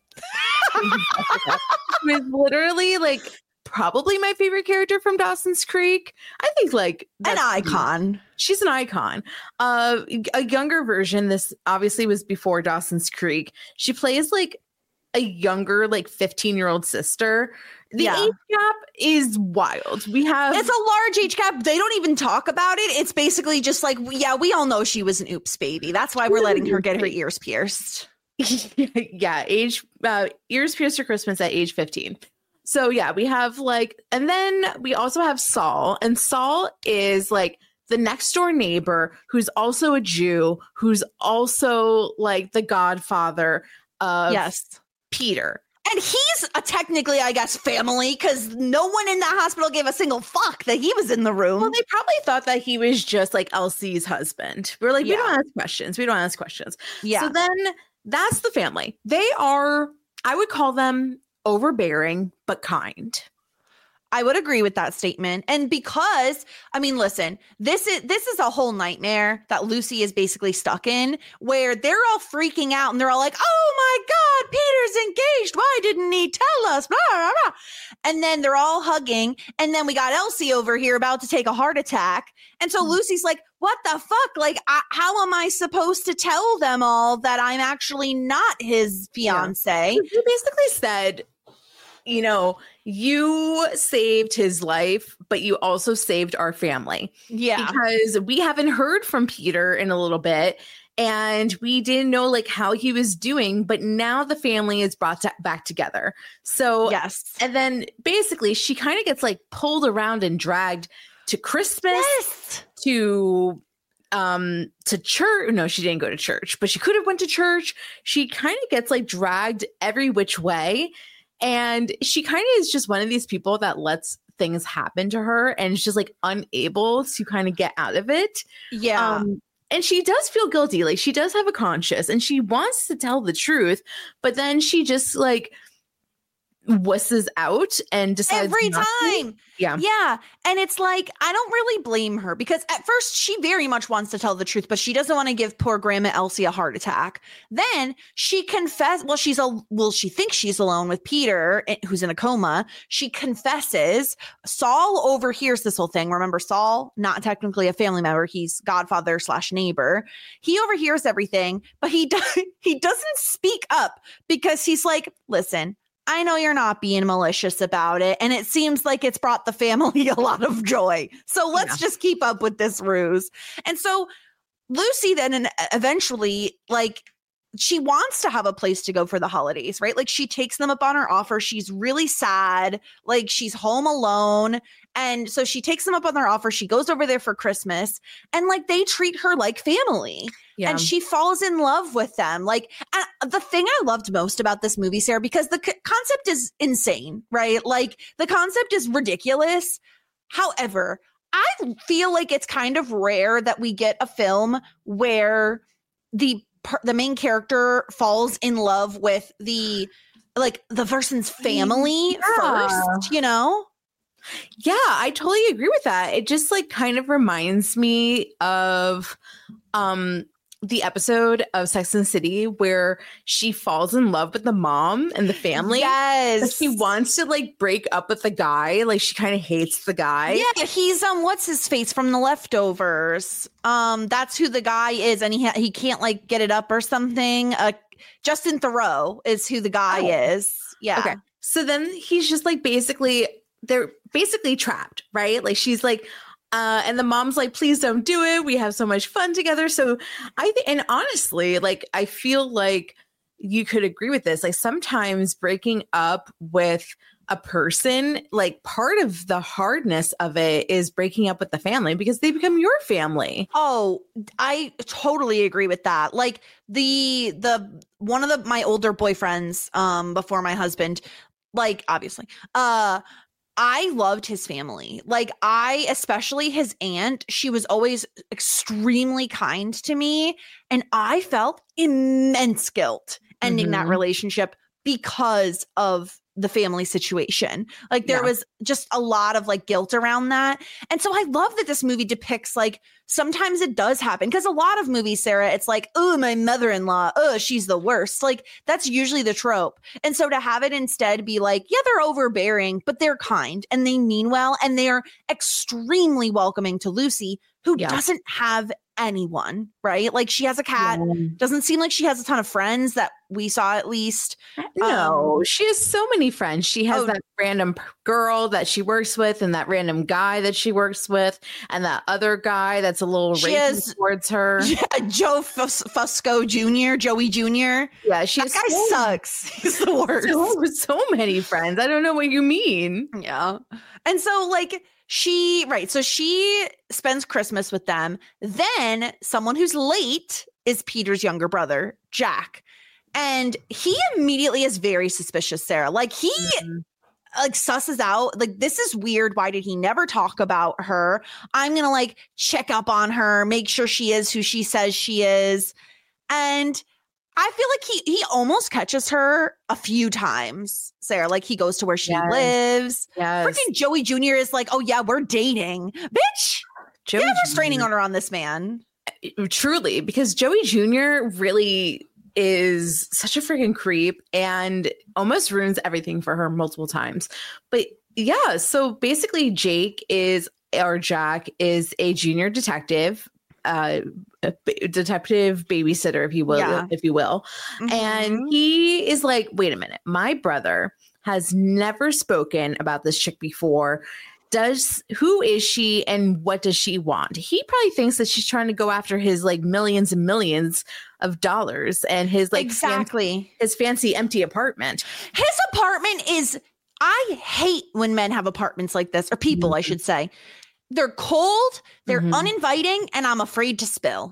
[SPEAKER 5] who is literally like probably my favorite character from Dawson's Creek. I think like
[SPEAKER 4] an icon.
[SPEAKER 5] She's an icon. Uh, a younger version. This obviously was before Dawson's Creek. She plays like a younger, like fifteen year old sister. The yeah. age gap is wild. We have
[SPEAKER 4] it's a large age gap. They don't even talk about it. It's basically just like, yeah, we all know she was an oops baby. That's why we're letting her get her ears pierced.
[SPEAKER 5] yeah, age uh, ears pierced for Christmas at age fifteen. So yeah, we have like, and then we also have Saul, and Saul is like the next door neighbor who's also a Jew, who's also like the godfather of
[SPEAKER 4] yes.
[SPEAKER 5] Peter.
[SPEAKER 4] And he's a technically, I guess, family, because no one in that hospital gave a single fuck that he was in the room.
[SPEAKER 5] Well, they probably thought that he was just like Elsie's husband. We're like, yeah. we don't ask questions. We don't ask questions.
[SPEAKER 4] Yeah.
[SPEAKER 5] So then that's the family. They are, I would call them overbearing, but kind.
[SPEAKER 4] I would agree with that statement. And because, I mean, listen, this is this is a whole nightmare that Lucy is basically stuck in, where they're all freaking out and they're all like, oh my God, Peter's engaged. Why didn't he tell us? Blah, blah, blah. And then they're all hugging. And then we got Elsie over here about to take a heart attack. And so mm-hmm. Lucy's like, what the fuck? Like, I, how am I supposed to tell them all that I'm actually not his fiance?
[SPEAKER 5] Yeah. He basically said, you know, you saved his life, but you also saved our family.
[SPEAKER 4] Yeah.
[SPEAKER 5] Because we haven't heard from Peter in a little bit, and we didn't know like how he was doing, but now the family is brought to- back together. So,
[SPEAKER 4] yes.
[SPEAKER 5] And then basically she kind of gets like pulled around and dragged to Christmas,
[SPEAKER 4] yes.
[SPEAKER 5] to um to church. No, she didn't go to church, but she could have went to church. She kind of gets like dragged every which way. And she kind of is just one of these people that lets things happen to her and is just like unable to kind of get out of it.
[SPEAKER 4] Yeah.
[SPEAKER 5] Um, and she does feel guilty. Like she does have a conscience and she wants to tell the truth, but then she just like wusses out and decides
[SPEAKER 4] every
[SPEAKER 5] not
[SPEAKER 4] time.
[SPEAKER 5] To. Yeah.
[SPEAKER 4] Yeah. And it's like, I don't really blame her, because at first she very much wants to tell the truth, but she doesn't want to give poor Grandma Elsie a heart attack. Then she confess. Well, she's a, well, she thinks she's alone with Peter, who's in a coma. She confesses. Saul overhears this whole thing. Remember, Saul, not technically a family member. He's godfather slash neighbor. He overhears everything, but he, do- he doesn't speak up because he's like, listen, I know you're not being malicious about it, and it seems like it's brought the family a lot of joy. So let's yeah. just keep up with this ruse. And so Lucy then eventually, like, she wants to have a place to go for the holidays, right? Like, she takes them up on her offer. She's really sad. Like, she's home alone. And so she takes them up on their offer. She goes over there for Christmas, and like, they treat her like family. Yeah. And she falls in love with them. Like, and the thing I loved most about this movie, Sarah, because the c- concept is insane, right? Like, the concept is ridiculous. However, I feel like it's kind of rare that we get a film where the the main character falls in love with the like the person's family
[SPEAKER 5] yeah.
[SPEAKER 4] first, you know?
[SPEAKER 5] Yeah, I totally agree with that. It just like kind of reminds me of um the episode of Sex and the City where she falls in love with the mom and the family.
[SPEAKER 4] Yes.
[SPEAKER 5] But she wants to like break up with the guy. Like she kind of hates the guy.
[SPEAKER 4] Yeah, he's um what's his face from The Leftovers. Um that's who the guy is, and he ha- he can't like get it up or something. Uh Justin Theroux is who the guy
[SPEAKER 5] oh.
[SPEAKER 4] is. Yeah.
[SPEAKER 5] Okay. So then he's just like basically they're basically trapped, right? Like she's like Uh, and the mom's like, please don't do it. We have so much fun together. So I think, and honestly, like, I feel like you could agree with this. Like sometimes breaking up with a person, like part of the hardness of it is breaking up with the family because they become your family.
[SPEAKER 4] Oh, I totally agree with that. Like the, the, one of the, my older boyfriends, um, before my husband, like obviously, uh, I loved his family. Like I, especially his aunt, she was always extremely kind to me. And I felt immense guilt ending mm-hmm. that relationship because of the family situation. Like there yeah. was just a lot of like guilt around that. And so I love that this movie depicts like sometimes it does happen because a lot of movies, Sarah, it's like, oh, my mother-in-law, oh, she's the worst. Like that's usually the trope. And so to have it instead be like, yeah, they're overbearing, but they're kind and they mean well. And they are extremely welcoming to Lucy, who yeah. doesn't have anyone, right? Like she has a cat. Yeah. Doesn't seem like she has a ton of friends that we saw at least.
[SPEAKER 5] No,
[SPEAKER 4] um,
[SPEAKER 5] she has so many friends. She has oh, that random girl that she works with and that random guy that she works with and that other guy that's a little racist towards her.
[SPEAKER 4] Yeah, Joe Fus- Fusco Junior, Joey Junior
[SPEAKER 5] Yeah, she
[SPEAKER 4] that guy so, sucks. He's the worst.
[SPEAKER 5] So, so many friends. I don't know what you mean.
[SPEAKER 4] Yeah. And so like she, right. So she spends Christmas with them. Then someone who's late is Peter's younger brother, Jack. And he immediately is very suspicious, Sarah. Like he mm-hmm. like susses out, like, this is weird. Why did he never talk about her? I'm going to like check up on her, make sure she is who she says she is. And I feel like he he almost catches her a few times, Sarah. Like he goes to where she yes. lives.
[SPEAKER 5] Yes.
[SPEAKER 4] Freaking Joey Junior is like, oh yeah, we're dating. Bitch, Joey get a restraining order on this man.
[SPEAKER 5] Truly, because Joey Junior really is such a freaking creep and almost ruins everything for her multiple times. But yeah, so basically Jake is, or Jack is a junior detective. Uh, a b- detective babysitter, if you will, yeah. if you will. Mm-hmm. And he is like, wait a minute, my brother has never spoken about this chick before. Does who is she and what does she want? He probably thinks that she's trying to go after his like millions and millions of dollars and his like
[SPEAKER 4] exactly
[SPEAKER 5] fancy, his fancy empty apartment.
[SPEAKER 4] His apartment is, I hate when men have apartments like this, or people, mm-hmm. I should say. They're cold, they're mm-hmm. uninviting, and I'm afraid to spill.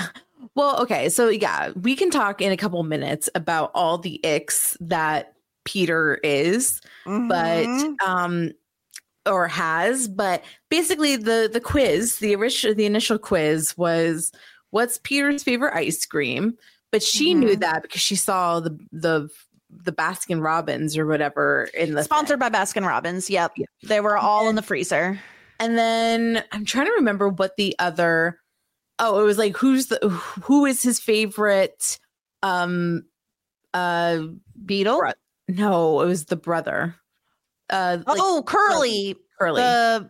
[SPEAKER 5] Well, okay. So yeah, we can talk in a couple minutes about all the icks that Peter is, mm-hmm. but um or has, but basically the the quiz, the original the initial quiz was what's Peter's favorite ice cream? But she mm-hmm. knew that because she saw the the the Baskin Robbins or whatever in the
[SPEAKER 4] sponsored thing. by Baskin Robbins. Yep. Yeah. They were all and, in the freezer.
[SPEAKER 5] And then I'm trying to remember what the other, oh, it was like, who's the, who is his favorite, um, uh,
[SPEAKER 4] Beetle?
[SPEAKER 5] Bro- no, it was the brother. Uh, like,
[SPEAKER 4] oh, Curly.
[SPEAKER 5] Curly.
[SPEAKER 4] The,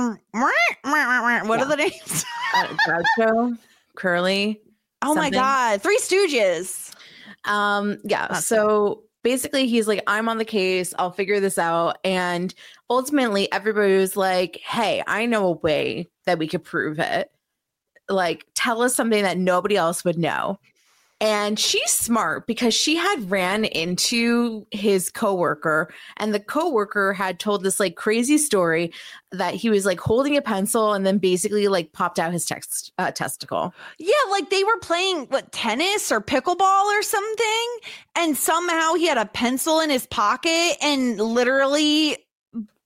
[SPEAKER 4] what yeah. are the names?
[SPEAKER 5] uh, Groucho, Curly.
[SPEAKER 4] Oh something. My God. Three Stooges.
[SPEAKER 5] Um, yeah.
[SPEAKER 4] That's
[SPEAKER 5] so it. Basically he's like, I'm on the case. I'll figure this out. And ultimately everybody was like, hey, I know a way that we could prove it. Like, tell us something that nobody else would know. And she's smart because she had ran into his coworker, and the coworker had told this like crazy story that he was like holding a pencil and then basically like popped out his text, uh, testicle.
[SPEAKER 4] Yeah, like they were playing what, tennis or pickleball or something, and somehow he had a pencil in his pocket and literally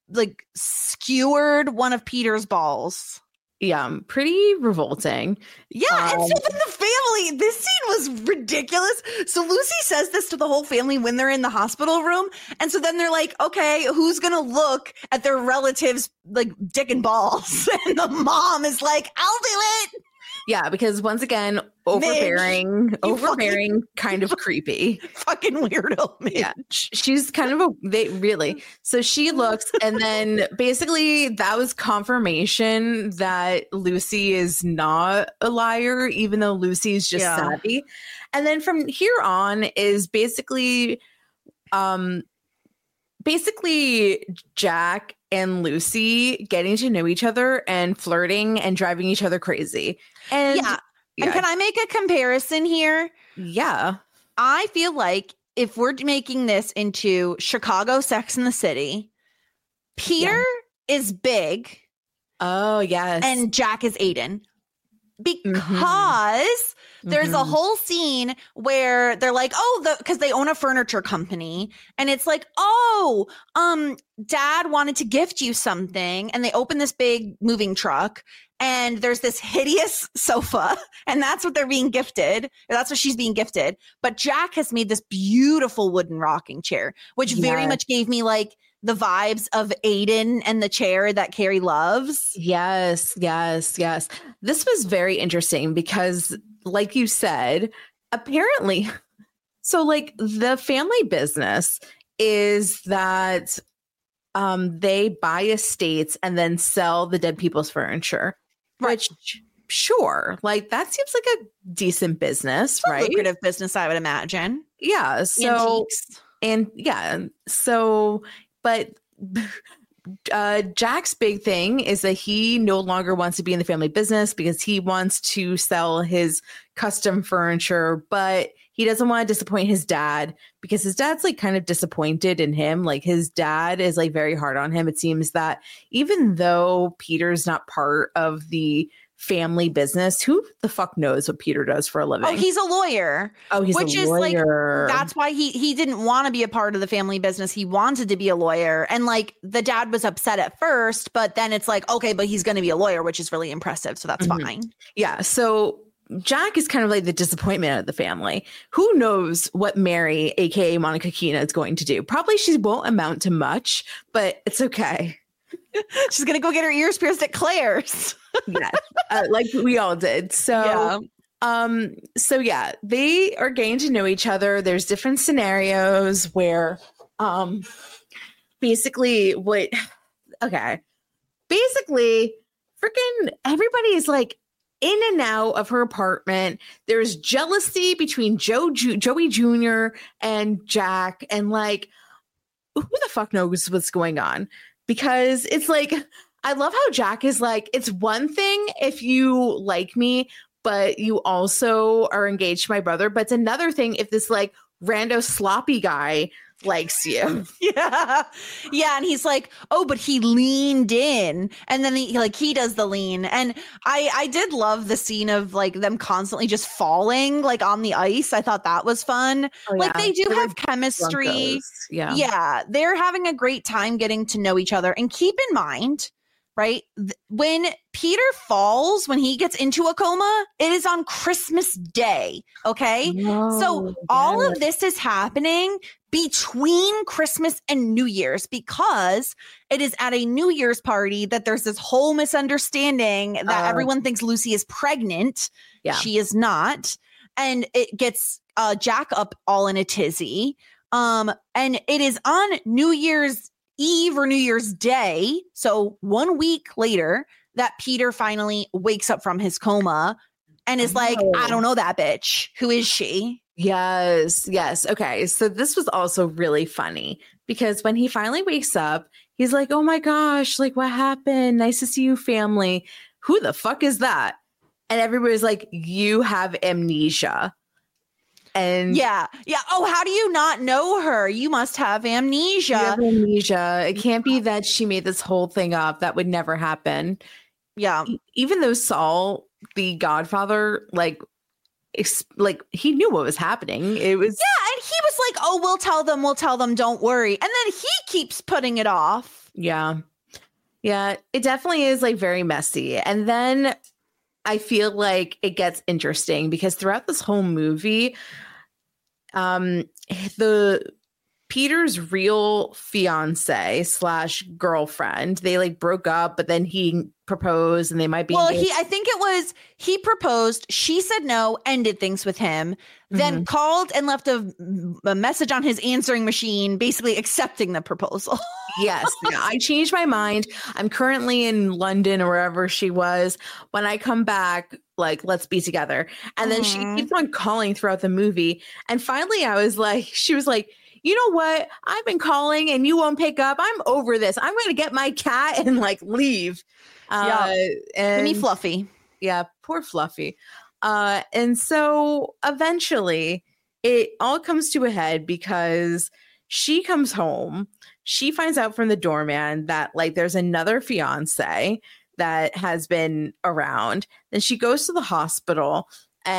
[SPEAKER 4] like skewered one of Peter's balls.
[SPEAKER 5] Yeah, pretty revolting.
[SPEAKER 4] Yeah,
[SPEAKER 5] Um,
[SPEAKER 4] and so then the family, this scene was ridiculous. So Lucy says this to the whole family when they're in the hospital room. And so then they're like, okay, who's going to look at their relatives like dick and balls? And the mom is like, I'll do it.
[SPEAKER 5] Yeah, because once again, overbearing,
[SPEAKER 4] you
[SPEAKER 5] overbearing, kind of creepy.
[SPEAKER 4] Fucking weirdo, Midge.
[SPEAKER 5] Yeah, she's kind of a, they really, so she looks, and then basically that was confirmation that Lucy is not a liar, even though Lucy is just
[SPEAKER 4] Yeah.
[SPEAKER 5] savvy. And then from here on is basically, um, basically Jack and Lucy getting to know each other and flirting and driving each other crazy. And
[SPEAKER 4] Yeah.
[SPEAKER 5] yeah,
[SPEAKER 4] And can I make a comparison here?
[SPEAKER 5] yeah.
[SPEAKER 4] I feel like if we're making this into Chicago Sex and the City, Peter is big
[SPEAKER 5] Oh, yes.
[SPEAKER 4] and Jack is Aiden.
[SPEAKER 5] Mm-hmm.
[SPEAKER 4] Because there's a
[SPEAKER 5] Mhm.
[SPEAKER 4] whole scene where they're like, oh, the because they own a furniture company, and it's like, oh, um, dad wanted to gift you something, and they open this big moving truck, and there's this hideous sofa, and that's what they're being gifted. That's what she's being gifted. But Jack has made this beautiful wooden rocking chair, which very
[SPEAKER 5] Yes.
[SPEAKER 4] much gave me like the vibes of Aiden and the chair that Carrie loves.
[SPEAKER 5] Yes, yes, yes. This was very interesting because, like you said, apparently, so like the family business is that um, they buy estates and then sell the dead people's furniture, which sure, like that seems like a decent business,
[SPEAKER 4] A
[SPEAKER 5] right?
[SPEAKER 4] lucrative business, I would imagine.
[SPEAKER 5] Yeah. So
[SPEAKER 4] Antiques.
[SPEAKER 5] and yeah, so but uh Jack's big thing is that he no longer wants to be in the family business because he wants to sell his custom furniture, but he doesn't want to disappoint his dad because his dad's like kind of disappointed in him. Like his dad is like very hard on him. It seems that even though Peter's not part of the family business, who the fuck knows what Peter does for a living?
[SPEAKER 4] Oh, he's a lawyer.
[SPEAKER 5] Oh, he's
[SPEAKER 4] which
[SPEAKER 5] a
[SPEAKER 4] is like
[SPEAKER 5] lawyer.
[SPEAKER 4] that's why he he didn't want to be a part of the family business. He wanted to be a lawyer, and like the dad was upset at first, but then it's like, okay, but he's going to be a lawyer, which is really impressive, so that's
[SPEAKER 5] Mhm.
[SPEAKER 4] fine.
[SPEAKER 5] Yeah. So Jack is kind of like the disappointment of the family. Who knows what Mary, aka Monica Keena, is going to do? Probably she won't amount to much, but it's okay.
[SPEAKER 4] She's going to go get her ears pierced at Claire's.
[SPEAKER 5] Yeah, uh, like we all did. So,
[SPEAKER 4] Yeah.
[SPEAKER 5] um, so yeah, they are getting to know each other. There's different scenarios where, um, basically, what? Okay, basically, freaking everybody's like in and out of her apartment. There's jealousy between Joe, Ju- Joey Junior and Jack, and like, who the fuck knows what's going on? Because it's like, I love how Jack is like, it's one thing if you like me, but you also are engaged to my brother. But it's another thing if this like rando sloppy guy likes you.
[SPEAKER 4] Yeah. Yeah. And he's like, oh, but he leaned in. And then he like he does the lean. And I I did love the scene of like them constantly just falling like on the ice. I thought that was fun.
[SPEAKER 5] Oh,
[SPEAKER 4] Like
[SPEAKER 5] yeah.
[SPEAKER 4] they do
[SPEAKER 5] They were
[SPEAKER 4] have chemistry.
[SPEAKER 5] Drunkos. Yeah.
[SPEAKER 4] Yeah. They're having a great time getting to know each other. And keep in mind, right? th- When Peter falls, when he gets into a coma, it is on Christmas Day. Okay. So all of this is happening between Christmas and New Year's because it is at a New Year's party that there's this whole misunderstanding that
[SPEAKER 5] Uh,
[SPEAKER 4] everyone thinks Lucy is pregnant.
[SPEAKER 5] Yeah.
[SPEAKER 4] She is not. And it gets uh, Jack up all in a tizzy. Um, and it is on New Year's Eve or New Year's Day. So one week later that Peter finally wakes up from his coma and is like,
[SPEAKER 5] Oh.
[SPEAKER 4] I don't know that bitch. Who is she?
[SPEAKER 5] Yes, yes. Okay. So this was also really funny because when he finally wakes up, he's like, oh my gosh, like what happened? Nice to see you, family. Who the fuck is that? And everybody's like, you have amnesia. And
[SPEAKER 4] Yeah. Yeah. Oh, how do you not know her? You must have amnesia.
[SPEAKER 5] you have amnesia. It can't be that she made this whole thing up. That would never happen.
[SPEAKER 4] Yeah.
[SPEAKER 5] E- Even though Saul, the Godfather, like, ex- like he knew what was happening. It was
[SPEAKER 4] Yeah. And he was like, oh, we'll tell them. We'll tell them. Don't worry. And then he keeps putting it off.
[SPEAKER 5] Yeah. Yeah. It definitely is like very messy. And then I feel like it gets interesting because throughout this whole movie, um, the Peter's real fiance slash girlfriend, they like broke up, but then he proposed and they might be.
[SPEAKER 4] Well,
[SPEAKER 5] engaged.
[SPEAKER 4] he, I think it was, he proposed, she said no, ended things with him, then
[SPEAKER 5] Mhm.
[SPEAKER 4] called and left a, a message on his answering machine, basically accepting the proposal.
[SPEAKER 5] Yes. Yeah, I changed my mind. I'm currently in London or wherever she was. When I come back, like, let's be together. And then
[SPEAKER 4] Mhm.
[SPEAKER 5] she keeps on calling throughout the movie. And finally, I was like, she was like, you know what? I've been calling and you won't pick up. I'm over this. I'm going to get my cat and like leave. Uh, and
[SPEAKER 4] Give me Fluffy.
[SPEAKER 5] yeah, poor Fluffy. Uh, and so eventually it all comes to a head because she comes home. She finds out from the doorman that like there's another fiance that has been around. Then she goes to the hospital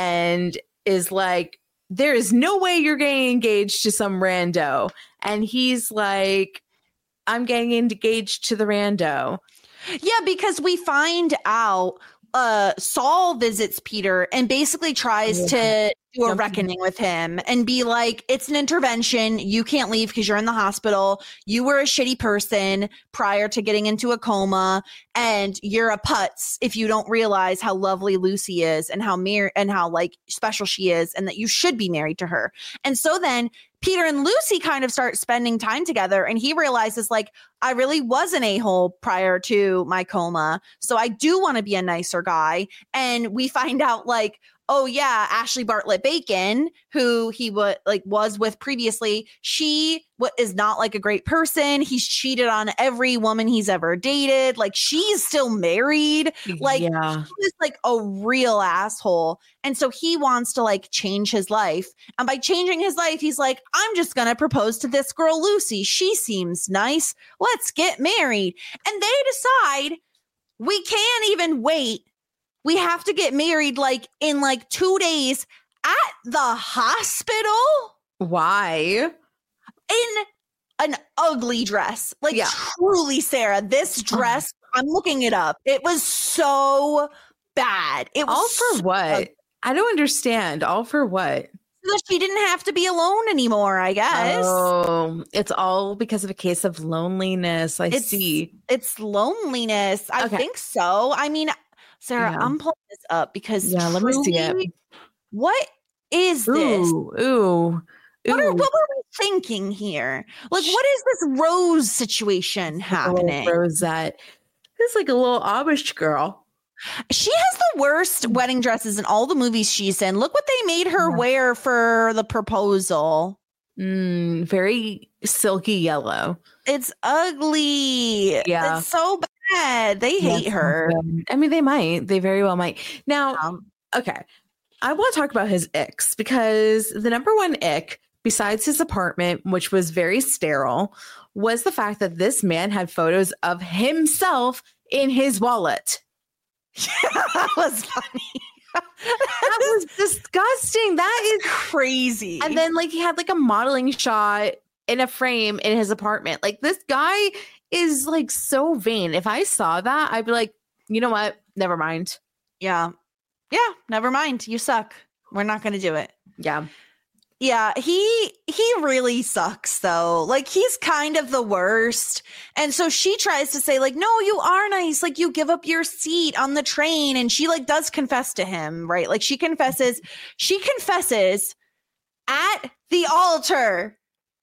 [SPEAKER 5] and is like, there is no way you're getting engaged to some rando. And he's like, I'm getting engaged to the rando.
[SPEAKER 4] Yeah, because we find out uh Saul visits Peter and basically tries to do a
[SPEAKER 5] Jump-
[SPEAKER 4] reckoning with him and be like, it's an intervention. You can't leave because you're in the hospital. You were a shitty person prior to getting into a coma, and you're a putz if you don't realize how lovely Lucy is and how mar- and how like special she is, and that you should be married to her. And so then Peter and Lucy kind of start spending time together, and he realizes like, I really was an a-hole prior to my coma. So I do want to be a nicer guy. And we find out like, oh yeah, Ashley Bartlett Bacon, who he was like was with previously, she what is not like a great person. He's cheated on every woman he's ever dated. Like she's still married. Like
[SPEAKER 5] yeah.
[SPEAKER 4] he was like a real asshole. And so he wants to like change his life. And by changing his life, he's like, I'm just going to propose to this girl, Lucy. She seems nice. Let's get married. And they decide we can't even wait. We have to get married like in like two days at the hospital
[SPEAKER 5] Why?
[SPEAKER 4] in an ugly dress. Like
[SPEAKER 5] Yeah.
[SPEAKER 4] truly, Sarah, this dress, I'm looking it up. It was so bad. It was
[SPEAKER 5] All for
[SPEAKER 4] so
[SPEAKER 5] what? I don't understand. All for what?
[SPEAKER 4] that she didn't have to be alone anymore, I guess.
[SPEAKER 5] Oh, it's all because of a case of loneliness. I
[SPEAKER 4] It's-
[SPEAKER 5] see.
[SPEAKER 4] It's loneliness. I
[SPEAKER 5] Okay.
[SPEAKER 4] think so. I mean, Sarah,
[SPEAKER 5] Yeah.
[SPEAKER 4] I'm pulling this up because
[SPEAKER 5] Yeah, let me see it.
[SPEAKER 4] truly, what is this?
[SPEAKER 5] Ooh, ooh,
[SPEAKER 4] What, are,
[SPEAKER 5] ooh.
[SPEAKER 4] what were we thinking here? Like, what is this Rose situation
[SPEAKER 5] Little
[SPEAKER 4] happening?
[SPEAKER 5] Rosette. It's like a little Amish girl.
[SPEAKER 4] She has the worst wedding dresses in all the movies she's in. Look what they made her
[SPEAKER 5] Yeah.
[SPEAKER 4] wear for the proposal.
[SPEAKER 5] Mm, very silky yellow.
[SPEAKER 4] It's ugly.
[SPEAKER 5] Yeah.
[SPEAKER 4] It's so bad. They hate
[SPEAKER 5] Yes,
[SPEAKER 4] her.
[SPEAKER 5] um, I mean, they might. They very well might. Now,
[SPEAKER 4] Um,
[SPEAKER 5] okay. I want to talk about his icks because the number one ick, besides his apartment, which was very sterile, was the fact that this man had photos of himself in his wallet.
[SPEAKER 4] that was funny.
[SPEAKER 5] That was disgusting. That is
[SPEAKER 4] Crazy.
[SPEAKER 5] And then like he had like a modeling shot in a frame in his apartment. Like this guy is like so vain. If I saw that, I'd be like, you know what? Never mind.
[SPEAKER 4] yeah. Yeah. Never mind. You suck. We're not going to do it.
[SPEAKER 5] Yeah.
[SPEAKER 4] Yeah, he he really sucks though. Like he's kind of the worst. And so she tries to say like, "No, you are nice. Like you give up your seat on the train." And she like does confess to him, right? Like she confesses, she confesses at the altar.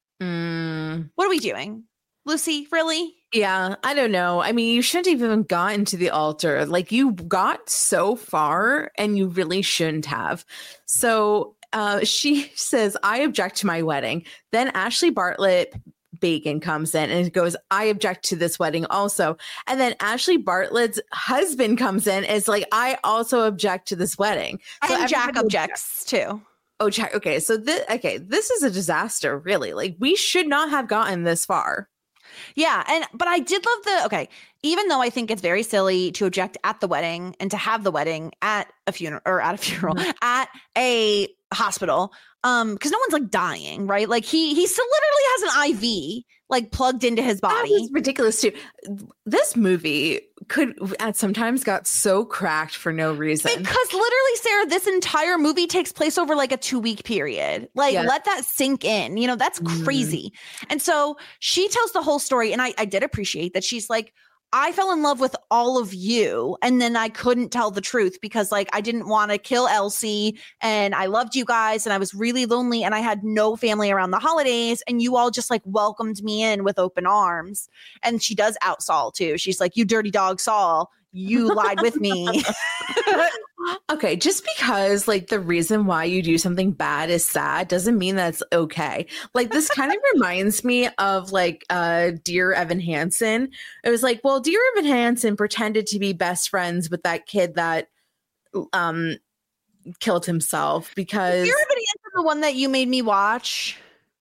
[SPEAKER 5] Mm,
[SPEAKER 4] What are we doing? Lucy, really?
[SPEAKER 5] yeah. I don't know. I mean, you shouldn't have even gotten to the altar. Like you got so far and you really shouldn't have. So Uh, she says, I object to my wedding. Then Ashley Bartlett Bacon comes in and goes, I object to this wedding also. And then Ashley Bartlett's husband comes in and is like, I also object to this wedding. So
[SPEAKER 4] And Jack
[SPEAKER 5] everybody
[SPEAKER 4] objects too.
[SPEAKER 5] Oh, Jack. Okay. So this, okay, this is a disaster, really. Like we should not have gotten this far.
[SPEAKER 4] Yeah, and but I did love the okay, even though I think it's very silly to object at the wedding and to have the wedding at a funeral or at a funeral
[SPEAKER 5] Mhm.
[SPEAKER 4] at a hospital. Um, because no one's like dying, right? Like he he still literally has an I V like plugged into his body.
[SPEAKER 5] That was ridiculous too. This movie could at sometimes got so cracked for no reason.
[SPEAKER 4] Because literally, Sarah, this entire movie takes place over like a two week period. Like,
[SPEAKER 5] Yeah.
[SPEAKER 4] let that sink in. You know, that's
[SPEAKER 5] Mhm.
[SPEAKER 4] crazy. And so she tells the whole story. And I, I did appreciate that. She's like, I fell in love with all of you. And then I couldn't tell the truth because, like, I didn't want to kill Elsie. And I loved you guys. And I was really lonely. And I had no family around the holidays. And you all just like welcomed me in with open arms. And she does out Saul too. She's like, you dirty dog, Saul. You lied with me.
[SPEAKER 5] Okay, just because like the reason why you do something bad is sad doesn't mean that's okay. Like this kind of reminds me of like uh Dear Evan Hansen. It was like, well, Dear Evan Hansen pretended to be best friends with that kid that um killed himself because
[SPEAKER 4] You're everybody into the one that you made me watch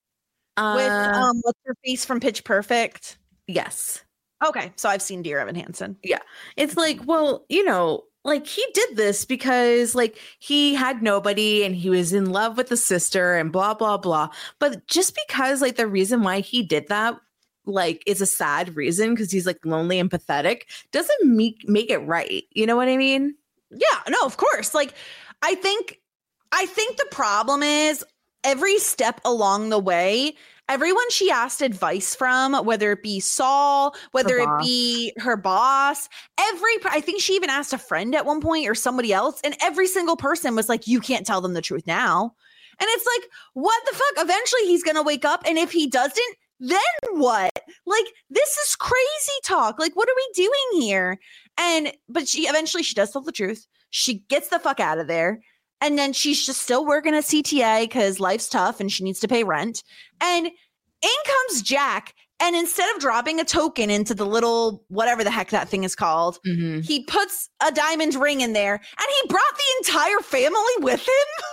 [SPEAKER 5] uh,
[SPEAKER 4] with um what's her face from Pitch Perfect.
[SPEAKER 5] yes.
[SPEAKER 4] Okay, so I've seen Dear Evan Hansen.
[SPEAKER 5] It's like, well, you know, like he did this because like he had nobody and he was in love with the sister and blah, blah, blah. But just because like the reason why he did that, like is a sad reason because he's like lonely and pathetic doesn't make, make it right. You know what I mean?
[SPEAKER 4] Yeah, no, of course. Like I think I think the problem is every step along the way, everyone she asked advice from, whether it be Saul, whether it
[SPEAKER 5] boss.
[SPEAKER 4] be her boss, every, I think she even asked a friend at one point or somebody else, and every single person was like, you can't tell them the truth now. And it's like, what the fuck? Eventually he's going to wake up. And if he doesn't, then what? Like, this is crazy talk. Like, what are we doing here? And, but she eventually she does tell the truth. She gets the fuck out of there. And then she's just still working at C T A because life's tough and she needs to pay rent. And in comes Jack. And instead of dropping a token into the little, whatever the heck that thing is called,
[SPEAKER 5] Mm-hmm.
[SPEAKER 4] he puts a diamond ring in there and he brought the entire family with him.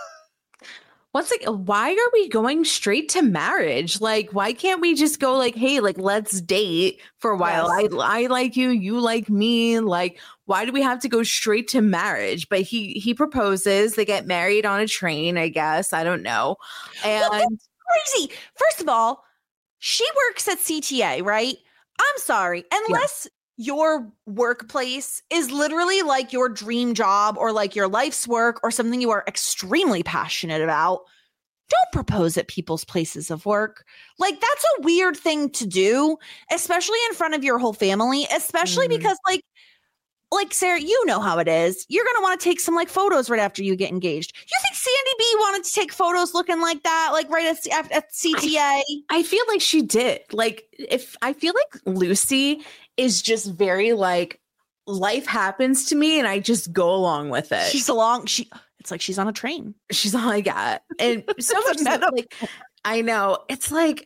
[SPEAKER 5] What's like, why are we going straight to marriage? Like, why can't we just go like, hey, like, let's date for a while?
[SPEAKER 4] Yes.
[SPEAKER 5] I I like you, you like me. Like, why do we have to go straight to marriage? But he he proposes, they get married on a train, I guess. I don't know.
[SPEAKER 4] Well,
[SPEAKER 5] And
[SPEAKER 4] Crazy. First of all, she works at C T A, right? I'm sorry. Unless your workplace is literally like your dream job or like your life's work or something you are extremely passionate about, don't propose at people's places of work. Like, that's a weird thing to do, especially in front of your whole family, especially
[SPEAKER 5] Mhm.
[SPEAKER 4] because like, like Sarah, you know how it is. You're going to want to take some like photos right after you get engaged. You think Sandy B wanted to take photos looking like that, like right at, at, at C T A?
[SPEAKER 5] I feel like she did. Like, if I feel like Lucy is just very like, life happens to me and I just go along with it.
[SPEAKER 4] She's along. She. It's like she's on a train.
[SPEAKER 5] She's all I got. And so
[SPEAKER 4] It's a
[SPEAKER 5] much so,
[SPEAKER 4] metaphor.
[SPEAKER 5] like, I know. It's like,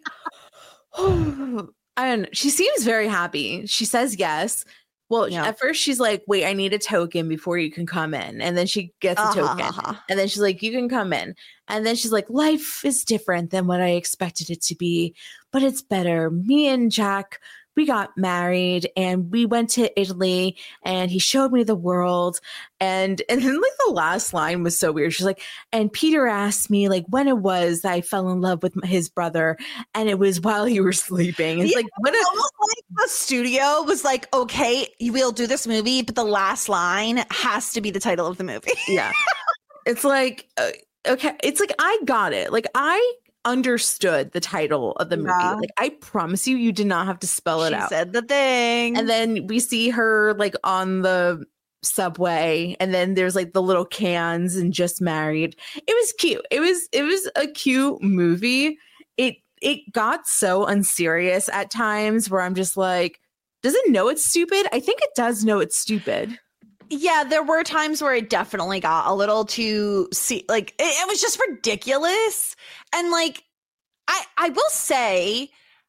[SPEAKER 5] I don't know. She seems very happy. She says yes. Well,
[SPEAKER 4] Yeah.
[SPEAKER 5] at first she's like, wait, I need a token before you can come in. And then she gets a
[SPEAKER 4] Uh-huh,
[SPEAKER 5] token.
[SPEAKER 4] uh-huh.
[SPEAKER 5] And then she's like, you can come in. And then she's like, life is different than what I expected it to be, but it's better. Me and Jack, we got married and we went to Italy and he showed me the world. And and then like the last line was so weird. She's like, and Peter asked me like when it was that I fell in love with his brother, and it was while you were sleeping. It's
[SPEAKER 4] Yeah,
[SPEAKER 5] like, what
[SPEAKER 4] It's
[SPEAKER 5] a
[SPEAKER 4] almost like the studio was like, okay, we'll do this movie, but the last line has to be the title of the movie.
[SPEAKER 5] yeah. It's like, uh, okay, it's like I got it. Like I understood the title of the movie.
[SPEAKER 4] Yeah.
[SPEAKER 5] Like I promise you, you did not have to spell it
[SPEAKER 4] She
[SPEAKER 5] out.
[SPEAKER 4] said the thing.
[SPEAKER 5] And then we see her like on the subway, and then there's like the little cans and Just Married. It was cute. It was it was a cute movie. It it got so unserious at times where I'm just like, does it know it's stupid? I think it does know it's stupid.
[SPEAKER 4] Yeah, there were times where it definitely got a little too see like it, it was just ridiculous. And like I I will say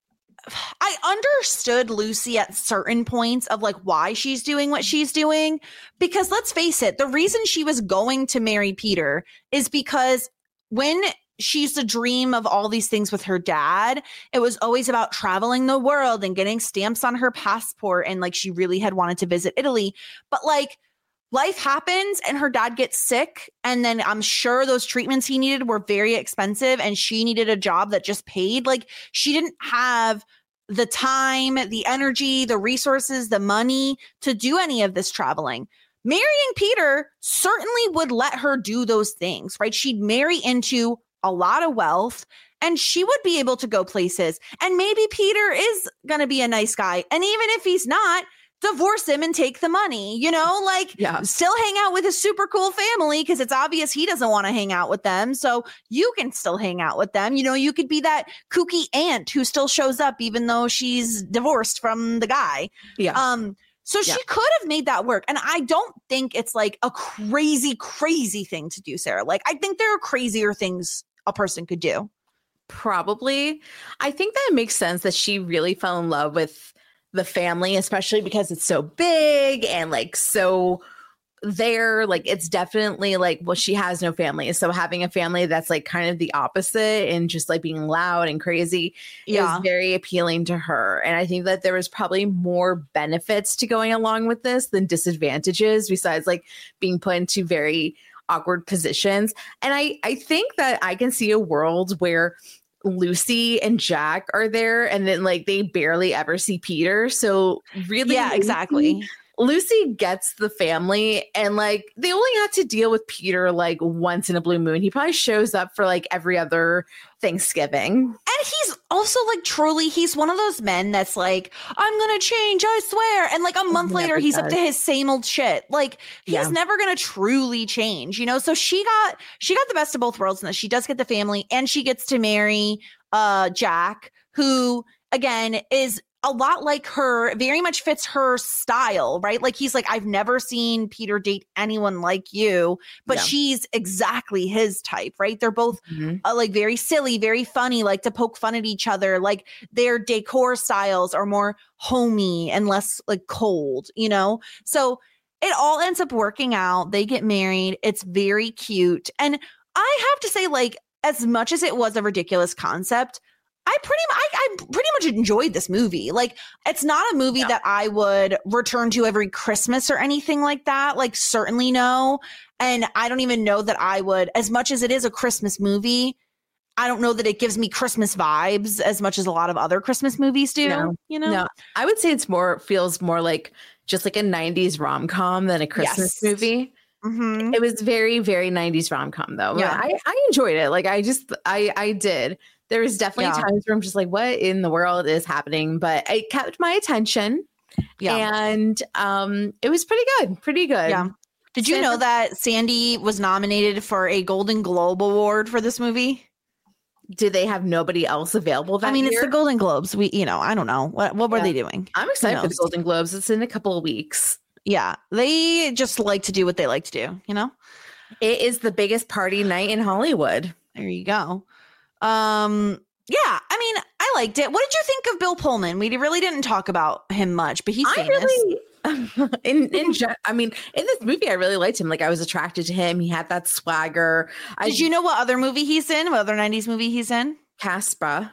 [SPEAKER 4] I understood Lucy at certain points of like why she's doing what she's doing, because let's face it, the reason she was going to marry Peter is because when she used to dream of all these things with her dad, it was always about traveling the world and getting stamps on her passport, and like she really had wanted to visit Italy. But like, life happens and her dad gets sick. And then I'm sure those treatments he needed were very expensive and she needed a job that just paid. Like she didn't have the time, the energy, the resources, the money to do any of this traveling. Marrying Peter certainly would let her do those things, right? She'd marry into a lot of wealth and she would be able to go places. And maybe Peter is going to be a nice guy. And even if he's not, divorce him and take the money, you know, like
[SPEAKER 5] yeah.
[SPEAKER 4] still hang out with his super cool family because it's obvious he doesn't want to hang out with them. So you can still hang out with them. You know, you could be that kooky aunt who still shows up even though she's divorced from the guy.
[SPEAKER 5] Yeah.
[SPEAKER 4] Um, so
[SPEAKER 5] yeah.
[SPEAKER 4] she could have made that work. And I don't think it's like a crazy, crazy thing to do, Sarah. Like, I think there are crazier things a person could do.
[SPEAKER 5] Probably. I think that it makes sense that she really fell in love with the family, especially because it's so big and like so there. Like it's definitely like, well, she has no family. So having a family that's like kind of the opposite and just like being loud and crazy
[SPEAKER 4] yeah.
[SPEAKER 5] is very appealing to her. And I think that there was probably more benefits to going along with this than disadvantages, besides like being put into very awkward positions. And I, I think that I can see a world where Lucy and Jack are there and then like they barely ever see Peter. So really,
[SPEAKER 4] yeah,
[SPEAKER 5] Lucy,
[SPEAKER 4] exactly.
[SPEAKER 5] Lucy gets the family and like they only have to deal with Peter like once in a blue moon. He probably shows up for like every other Thanksgiving.
[SPEAKER 4] And he's also like truly, he's one of those men that's like, I'm going to change, I swear. And like a month
[SPEAKER 5] He
[SPEAKER 4] later, he's
[SPEAKER 5] does.
[SPEAKER 4] up to his same old shit. Like he's
[SPEAKER 5] Yeah.
[SPEAKER 4] never going to truly change, you know? So she got, she got the best of both worlds in this. She does get the family and she gets to marry uh, Jack, who again is a lot like her, very much fits her style, right? Like he's like, I've never seen Peter date anyone like you, but
[SPEAKER 5] Yeah.
[SPEAKER 4] she's exactly his type, right? They're both
[SPEAKER 5] Mm-hmm.
[SPEAKER 4] uh, like very silly, very funny, like to poke fun at each other. Like their decor styles are more homey and less like cold, you know? So it all ends up working out. They get married. It's very cute. And I have to say, like, as much as it was a ridiculous concept, I pretty I, I pretty much enjoyed this movie. Like, it's not a movie
[SPEAKER 5] Yeah.
[SPEAKER 4] that I would return to every Christmas or anything like that. Like, certainly no. And I don't even know that I would, as much as it is a Christmas movie, I don't know that it gives me Christmas vibes as much as a lot of other Christmas movies do.
[SPEAKER 5] No,
[SPEAKER 4] you know?
[SPEAKER 5] No, I would say it's more feels more like just like a nineties rom-com than a Christmas
[SPEAKER 4] Yes.
[SPEAKER 5] movie.
[SPEAKER 4] Mm-hmm.
[SPEAKER 5] It was very, very nineties rom-com though.
[SPEAKER 4] Yeah.
[SPEAKER 5] I, I enjoyed it. Like I just, I, I did. There was definitely
[SPEAKER 4] Yeah.
[SPEAKER 5] times where I'm just like, what in the world is happening? But it kept my attention.
[SPEAKER 4] Yeah.
[SPEAKER 5] And um, it was pretty good. Pretty good.
[SPEAKER 4] Yeah. Did you
[SPEAKER 5] Sandra-
[SPEAKER 4] know that Sandy was nominated for a Golden Globe Award for this movie?
[SPEAKER 5] Did they have nobody else available that
[SPEAKER 4] I mean,
[SPEAKER 5] year?
[SPEAKER 4] it's the Golden Globes. We, you know, I don't know. What what were
[SPEAKER 5] Yeah.
[SPEAKER 4] they doing?
[SPEAKER 5] I'm excited for the
[SPEAKER 4] knows?
[SPEAKER 5] Golden Globes. It's in a couple of weeks.
[SPEAKER 4] Yeah. They just like to do what they like to do, you know?
[SPEAKER 5] It is the biggest party night in Hollywood.
[SPEAKER 4] There you go. Um, yeah, I mean, I liked it. What did you think of Bill Pullman? We really didn't talk about him much, but he's
[SPEAKER 5] I
[SPEAKER 4] famous.
[SPEAKER 5] really, in in, gen- I mean, in this movie, I really liked him. Like, I was attracted to him. He had that swagger. I,
[SPEAKER 4] Did you know what other movie he's in? What other nineties movie he's in?
[SPEAKER 5] Casper?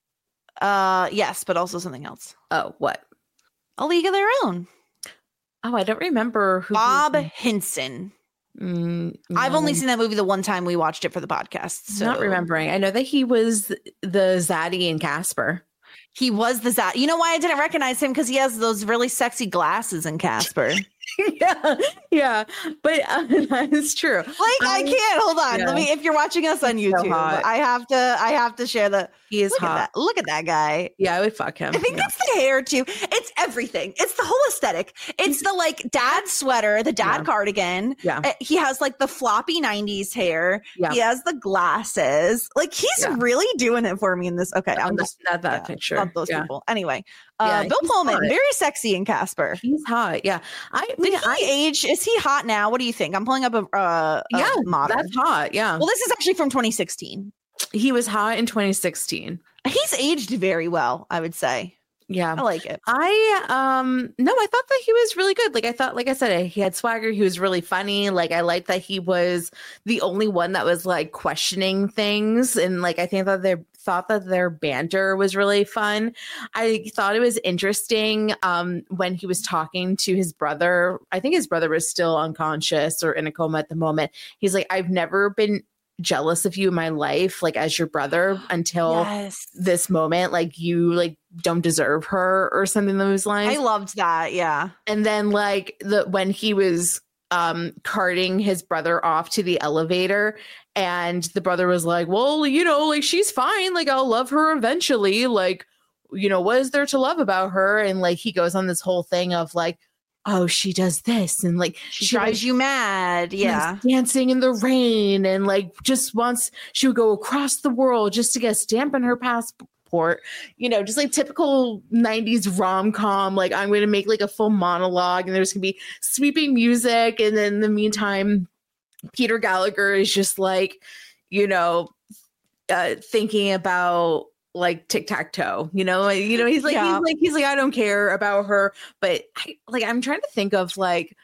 [SPEAKER 4] Uh, yes, but also something else.
[SPEAKER 5] Oh, what?
[SPEAKER 4] A League of Their Own.
[SPEAKER 5] Oh, I don't remember who. he was
[SPEAKER 4] Bob
[SPEAKER 5] in.
[SPEAKER 4] Henson.
[SPEAKER 5] Mm,
[SPEAKER 4] I've
[SPEAKER 5] no,
[SPEAKER 4] only seen that movie the one time we watched it for the podcast. So
[SPEAKER 5] Not remembering. I know that he was the Zaddy in Casper.
[SPEAKER 4] He was the Zat. You know why I didn't recognize him? Because he has those really sexy glasses in Casper.
[SPEAKER 5] yeah, yeah, but uh, that is true.
[SPEAKER 4] Like I
[SPEAKER 5] Um,
[SPEAKER 4] can't hold on.
[SPEAKER 5] yeah.
[SPEAKER 4] Let me. If you're watching us on
[SPEAKER 5] He's so
[SPEAKER 4] YouTube,
[SPEAKER 5] hot.
[SPEAKER 4] I have to. I have to share the.
[SPEAKER 5] He is
[SPEAKER 4] Look
[SPEAKER 5] hot.
[SPEAKER 4] at that. Look at that guy.
[SPEAKER 5] Yeah, I would fuck him.
[SPEAKER 4] I think
[SPEAKER 5] Yeah.
[SPEAKER 4] that's the hair too. It's everything. It's the whole aesthetic. It's the like dad sweater, the dad
[SPEAKER 5] Yeah.
[SPEAKER 4] cardigan.
[SPEAKER 5] Yeah.
[SPEAKER 4] Uh, He has like the floppy nineties hair.
[SPEAKER 5] Yeah.
[SPEAKER 4] He has the glasses. Like he's
[SPEAKER 5] Yeah.
[SPEAKER 4] really doing it for me in this. Okay, I'm
[SPEAKER 5] not,
[SPEAKER 4] just
[SPEAKER 5] not that
[SPEAKER 4] yeah,
[SPEAKER 5] picture.
[SPEAKER 4] love those
[SPEAKER 5] yeah.
[SPEAKER 4] people. Anyway, uh,
[SPEAKER 5] Yeah,
[SPEAKER 4] Bill
[SPEAKER 5] he's
[SPEAKER 4] Pullman,
[SPEAKER 5] hot.
[SPEAKER 4] very sexy in Casper.
[SPEAKER 5] He's hot. Yeah, I
[SPEAKER 4] Did
[SPEAKER 5] mean,
[SPEAKER 4] he
[SPEAKER 5] I,
[SPEAKER 4] age? Is he hot now? What do you think? I'm pulling up a, uh, a
[SPEAKER 5] yeah,
[SPEAKER 4] model.
[SPEAKER 5] that's hot. Yeah,
[SPEAKER 4] Well, this is actually from twenty sixteen.
[SPEAKER 5] he was hot in twenty sixteen.
[SPEAKER 4] He's aged very well, I would say.
[SPEAKER 5] Yeah.
[SPEAKER 4] I like it.
[SPEAKER 5] I um no, I thought that he was really good. Like I thought, like I said, he had swagger. He was really funny. Like I liked that he was the only one that was like questioning things, and like I think that they thought that their banter was really fun. I thought it was interesting um when he was talking to his brother. I think his brother was still unconscious or in a coma at the moment. He's like, I've never been jealous of you in my life, like as your brother, until
[SPEAKER 4] Yes.
[SPEAKER 5] this moment. Like you like don't deserve her or something along those lines.
[SPEAKER 4] I loved that. Yeah.
[SPEAKER 5] And then like the when he was um carting his brother off to the elevator, and the brother was like, well, you know, like she's fine, like I'll love her eventually, like, you know, what is there to love about her? And like he goes on this whole thing of like, oh, she does this, and like
[SPEAKER 4] She, she drives
[SPEAKER 5] like,
[SPEAKER 4] you mad. Yeah.
[SPEAKER 5] dancing in the rain, and like just wants she would go across the world just to get a stamp on her passport, you know, just like typical nineties rom-com. Like I'm going to make like a full monologue, and there's gonna be sweeping music, and then in the meantime Peter Gallagher is just like, you know, uh thinking about like tic-tac-toe, you know, you know, he's like,
[SPEAKER 4] Yeah.
[SPEAKER 5] he's like, he's like, I don't care about her. But I, like, I'm trying to think of like,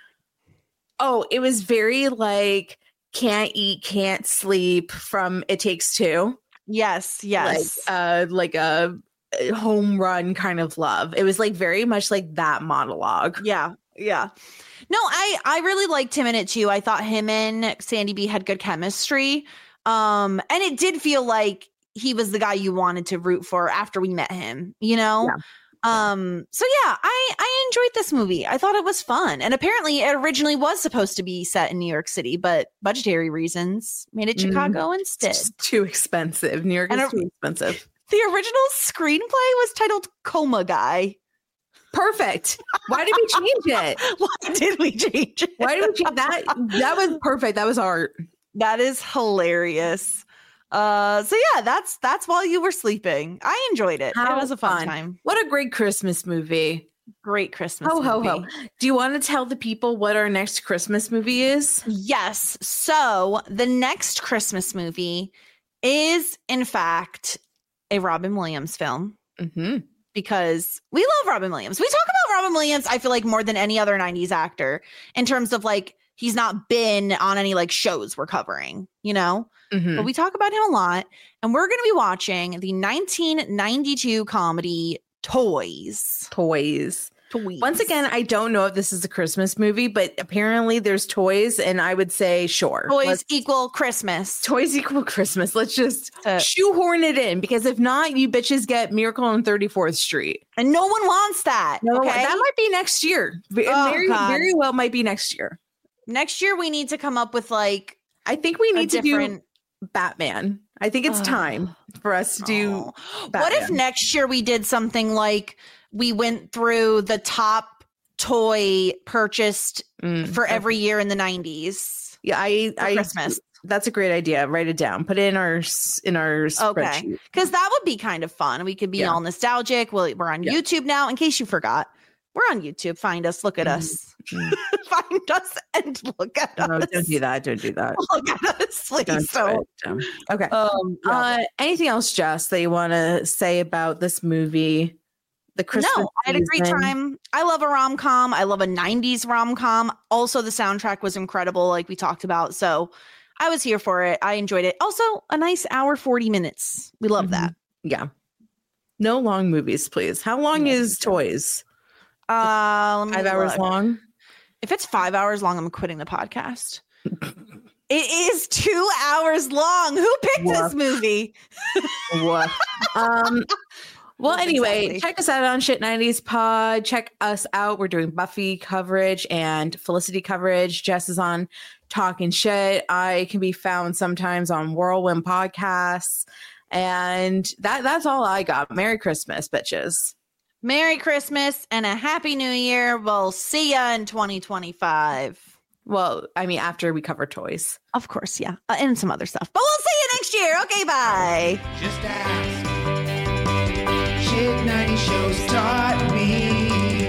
[SPEAKER 5] oh, it was very like can't eat, can't sleep from It Takes Two.
[SPEAKER 4] Yes. Yes.
[SPEAKER 5] Like, uh, like a, a home run kind of love. It was like very much like that monologue.
[SPEAKER 4] Yeah. Yeah. No, I I really liked him in it too. I thought him and Sandy B had good chemistry. Um, and it did feel like he was the guy you wanted to root for after we met him, you know?
[SPEAKER 5] Yeah.
[SPEAKER 4] Um, so yeah, I I enjoyed this movie. I thought it was fun. And apparently it originally was supposed to be set in New York City, but budgetary reasons made it Chicago
[SPEAKER 5] Mm.
[SPEAKER 4] instead.
[SPEAKER 5] It's too expensive. New York
[SPEAKER 4] And
[SPEAKER 5] is
[SPEAKER 4] a-
[SPEAKER 5] too expensive.
[SPEAKER 4] The original screenplay was titled Coma Guy.
[SPEAKER 5] Perfect. Why did we change it?
[SPEAKER 4] Why did we change it?
[SPEAKER 5] Why did we change that? That was perfect. That was art.
[SPEAKER 4] That is hilarious. Uh, so yeah, that's that's while you were sleeping. I enjoyed it.
[SPEAKER 5] How
[SPEAKER 4] it was a fun,
[SPEAKER 5] fun.
[SPEAKER 4] time.
[SPEAKER 5] What a great Christmas movie.
[SPEAKER 4] Great Christmas.
[SPEAKER 5] Ho, ho,
[SPEAKER 4] movie.
[SPEAKER 5] ho. Do you want to tell the people what our next Christmas movie is?
[SPEAKER 4] Yes. So the next Christmas movie is, in fact, a Robin Williams film.
[SPEAKER 5] Mm-hmm.
[SPEAKER 4] Because we love Robin Williams. We talk about Robin Williams, I feel like, more than any other nineties actor in terms of like he's not been on any like shows we're covering, you know?
[SPEAKER 5] Mm-hmm.
[SPEAKER 4] But we talk about him a lot. And we're going to be watching the nineteen ninety-two comedy Toys.
[SPEAKER 5] Toys.
[SPEAKER 4] Toys.
[SPEAKER 5] Once again, I don't know if this is a Christmas movie, but apparently there's toys, and I would say sure.
[SPEAKER 4] Toys
[SPEAKER 5] Let's-
[SPEAKER 4] equal Christmas.
[SPEAKER 5] Toys equal Christmas. Let's just
[SPEAKER 4] Uh,
[SPEAKER 5] shoehorn it in, because if not, you bitches get Miracle on thirty-fourth Street.
[SPEAKER 4] And no one wants that.
[SPEAKER 5] No,
[SPEAKER 4] okay.
[SPEAKER 5] that might be next year. It
[SPEAKER 4] Oh,
[SPEAKER 5] very,
[SPEAKER 4] God.
[SPEAKER 5] very well might be next year.
[SPEAKER 4] Next year, we need to come up with like
[SPEAKER 5] I think we
[SPEAKER 4] a
[SPEAKER 5] need to
[SPEAKER 4] different.
[SPEAKER 5] do Batman. I think it's
[SPEAKER 4] Ugh.
[SPEAKER 5] time for us to do.
[SPEAKER 4] Oh. What if
[SPEAKER 5] Batman.
[SPEAKER 4] next year we did something like we went through the top toy purchased
[SPEAKER 5] Mm,
[SPEAKER 4] for
[SPEAKER 5] okay.
[SPEAKER 4] every year in the nineties
[SPEAKER 5] Yeah, I,
[SPEAKER 4] for
[SPEAKER 5] I
[SPEAKER 4] Christmas?
[SPEAKER 5] That's a great idea. Write it down. Put it in our s- in our spreadsheet.
[SPEAKER 4] Because that would be kind of fun. We could be
[SPEAKER 5] Yeah.
[SPEAKER 4] all nostalgic. Well, we're on
[SPEAKER 5] Yeah.
[SPEAKER 4] YouTube now. In case you forgot, we're on YouTube. Find us. Look at
[SPEAKER 5] Mhm.
[SPEAKER 4] us.
[SPEAKER 5] Mhm.
[SPEAKER 4] Find us and look at
[SPEAKER 5] No,
[SPEAKER 4] us.
[SPEAKER 5] don't do that. Don't do that.
[SPEAKER 4] Look at us, please.
[SPEAKER 5] Don't do
[SPEAKER 4] don't.
[SPEAKER 5] it. Don't. Okay.
[SPEAKER 4] Um, yeah.
[SPEAKER 5] Uh, anything else, Jess, that you want to say about this movie? The Christmas.
[SPEAKER 4] No, I had a great
[SPEAKER 5] season?
[SPEAKER 4] time. I love a rom com. I love a nineties rom com. Also, the soundtrack was incredible, like we talked about. So I was here for it. I enjoyed it. Also, a nice hour, forty minutes. We love that.
[SPEAKER 5] Yeah. No long movies, please. How long
[SPEAKER 4] No,
[SPEAKER 5] is Toys?
[SPEAKER 4] Uh, let me
[SPEAKER 5] Five hours
[SPEAKER 4] look.
[SPEAKER 5] long?
[SPEAKER 4] If it's five hours long, I'm quitting the podcast. It is two hours long. Who picked
[SPEAKER 5] Woof.
[SPEAKER 4] this movie?
[SPEAKER 5] What? um, well,
[SPEAKER 4] Woof,
[SPEAKER 5] anyway,
[SPEAKER 4] exactly.
[SPEAKER 5] check us out on Shit nineties Pod. Check us out. We're doing Buffy coverage and Felicity coverage. Jess is on Talking Shit. I can be found sometimes on Whirlwind Podcasts. And that that's all I got. Merry Christmas, bitches.
[SPEAKER 4] Merry Christmas and a Happy New Year. We'll see ya in twenty twenty-five.
[SPEAKER 5] Well, I mean, after we cover toys.
[SPEAKER 4] Of course, yeah. Uh, and some other stuff. But we'll see you next year. Okay, bye.
[SPEAKER 2] Just ask. Shit ninety shows taught me.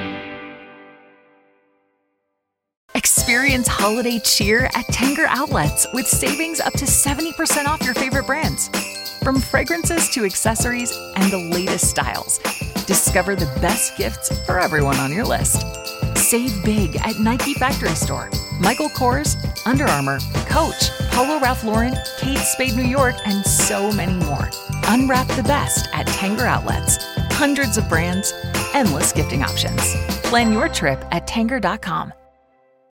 [SPEAKER 1] Experience holiday cheer at Tanger Outlets with savings up to seventy percent off your favorite brands. From fragrances to accessories and the latest styles, Discover the best gifts for everyone on your list. Save big at Nike Factory Store, Michael Kors, Under Armour, Coach, Polo Ralph Lauren, Kate Spade New York, and so many more. Unwrap the best at Tanger Outlets. Hundreds of brands, endless gifting options. Plan your trip at Tanger dot com.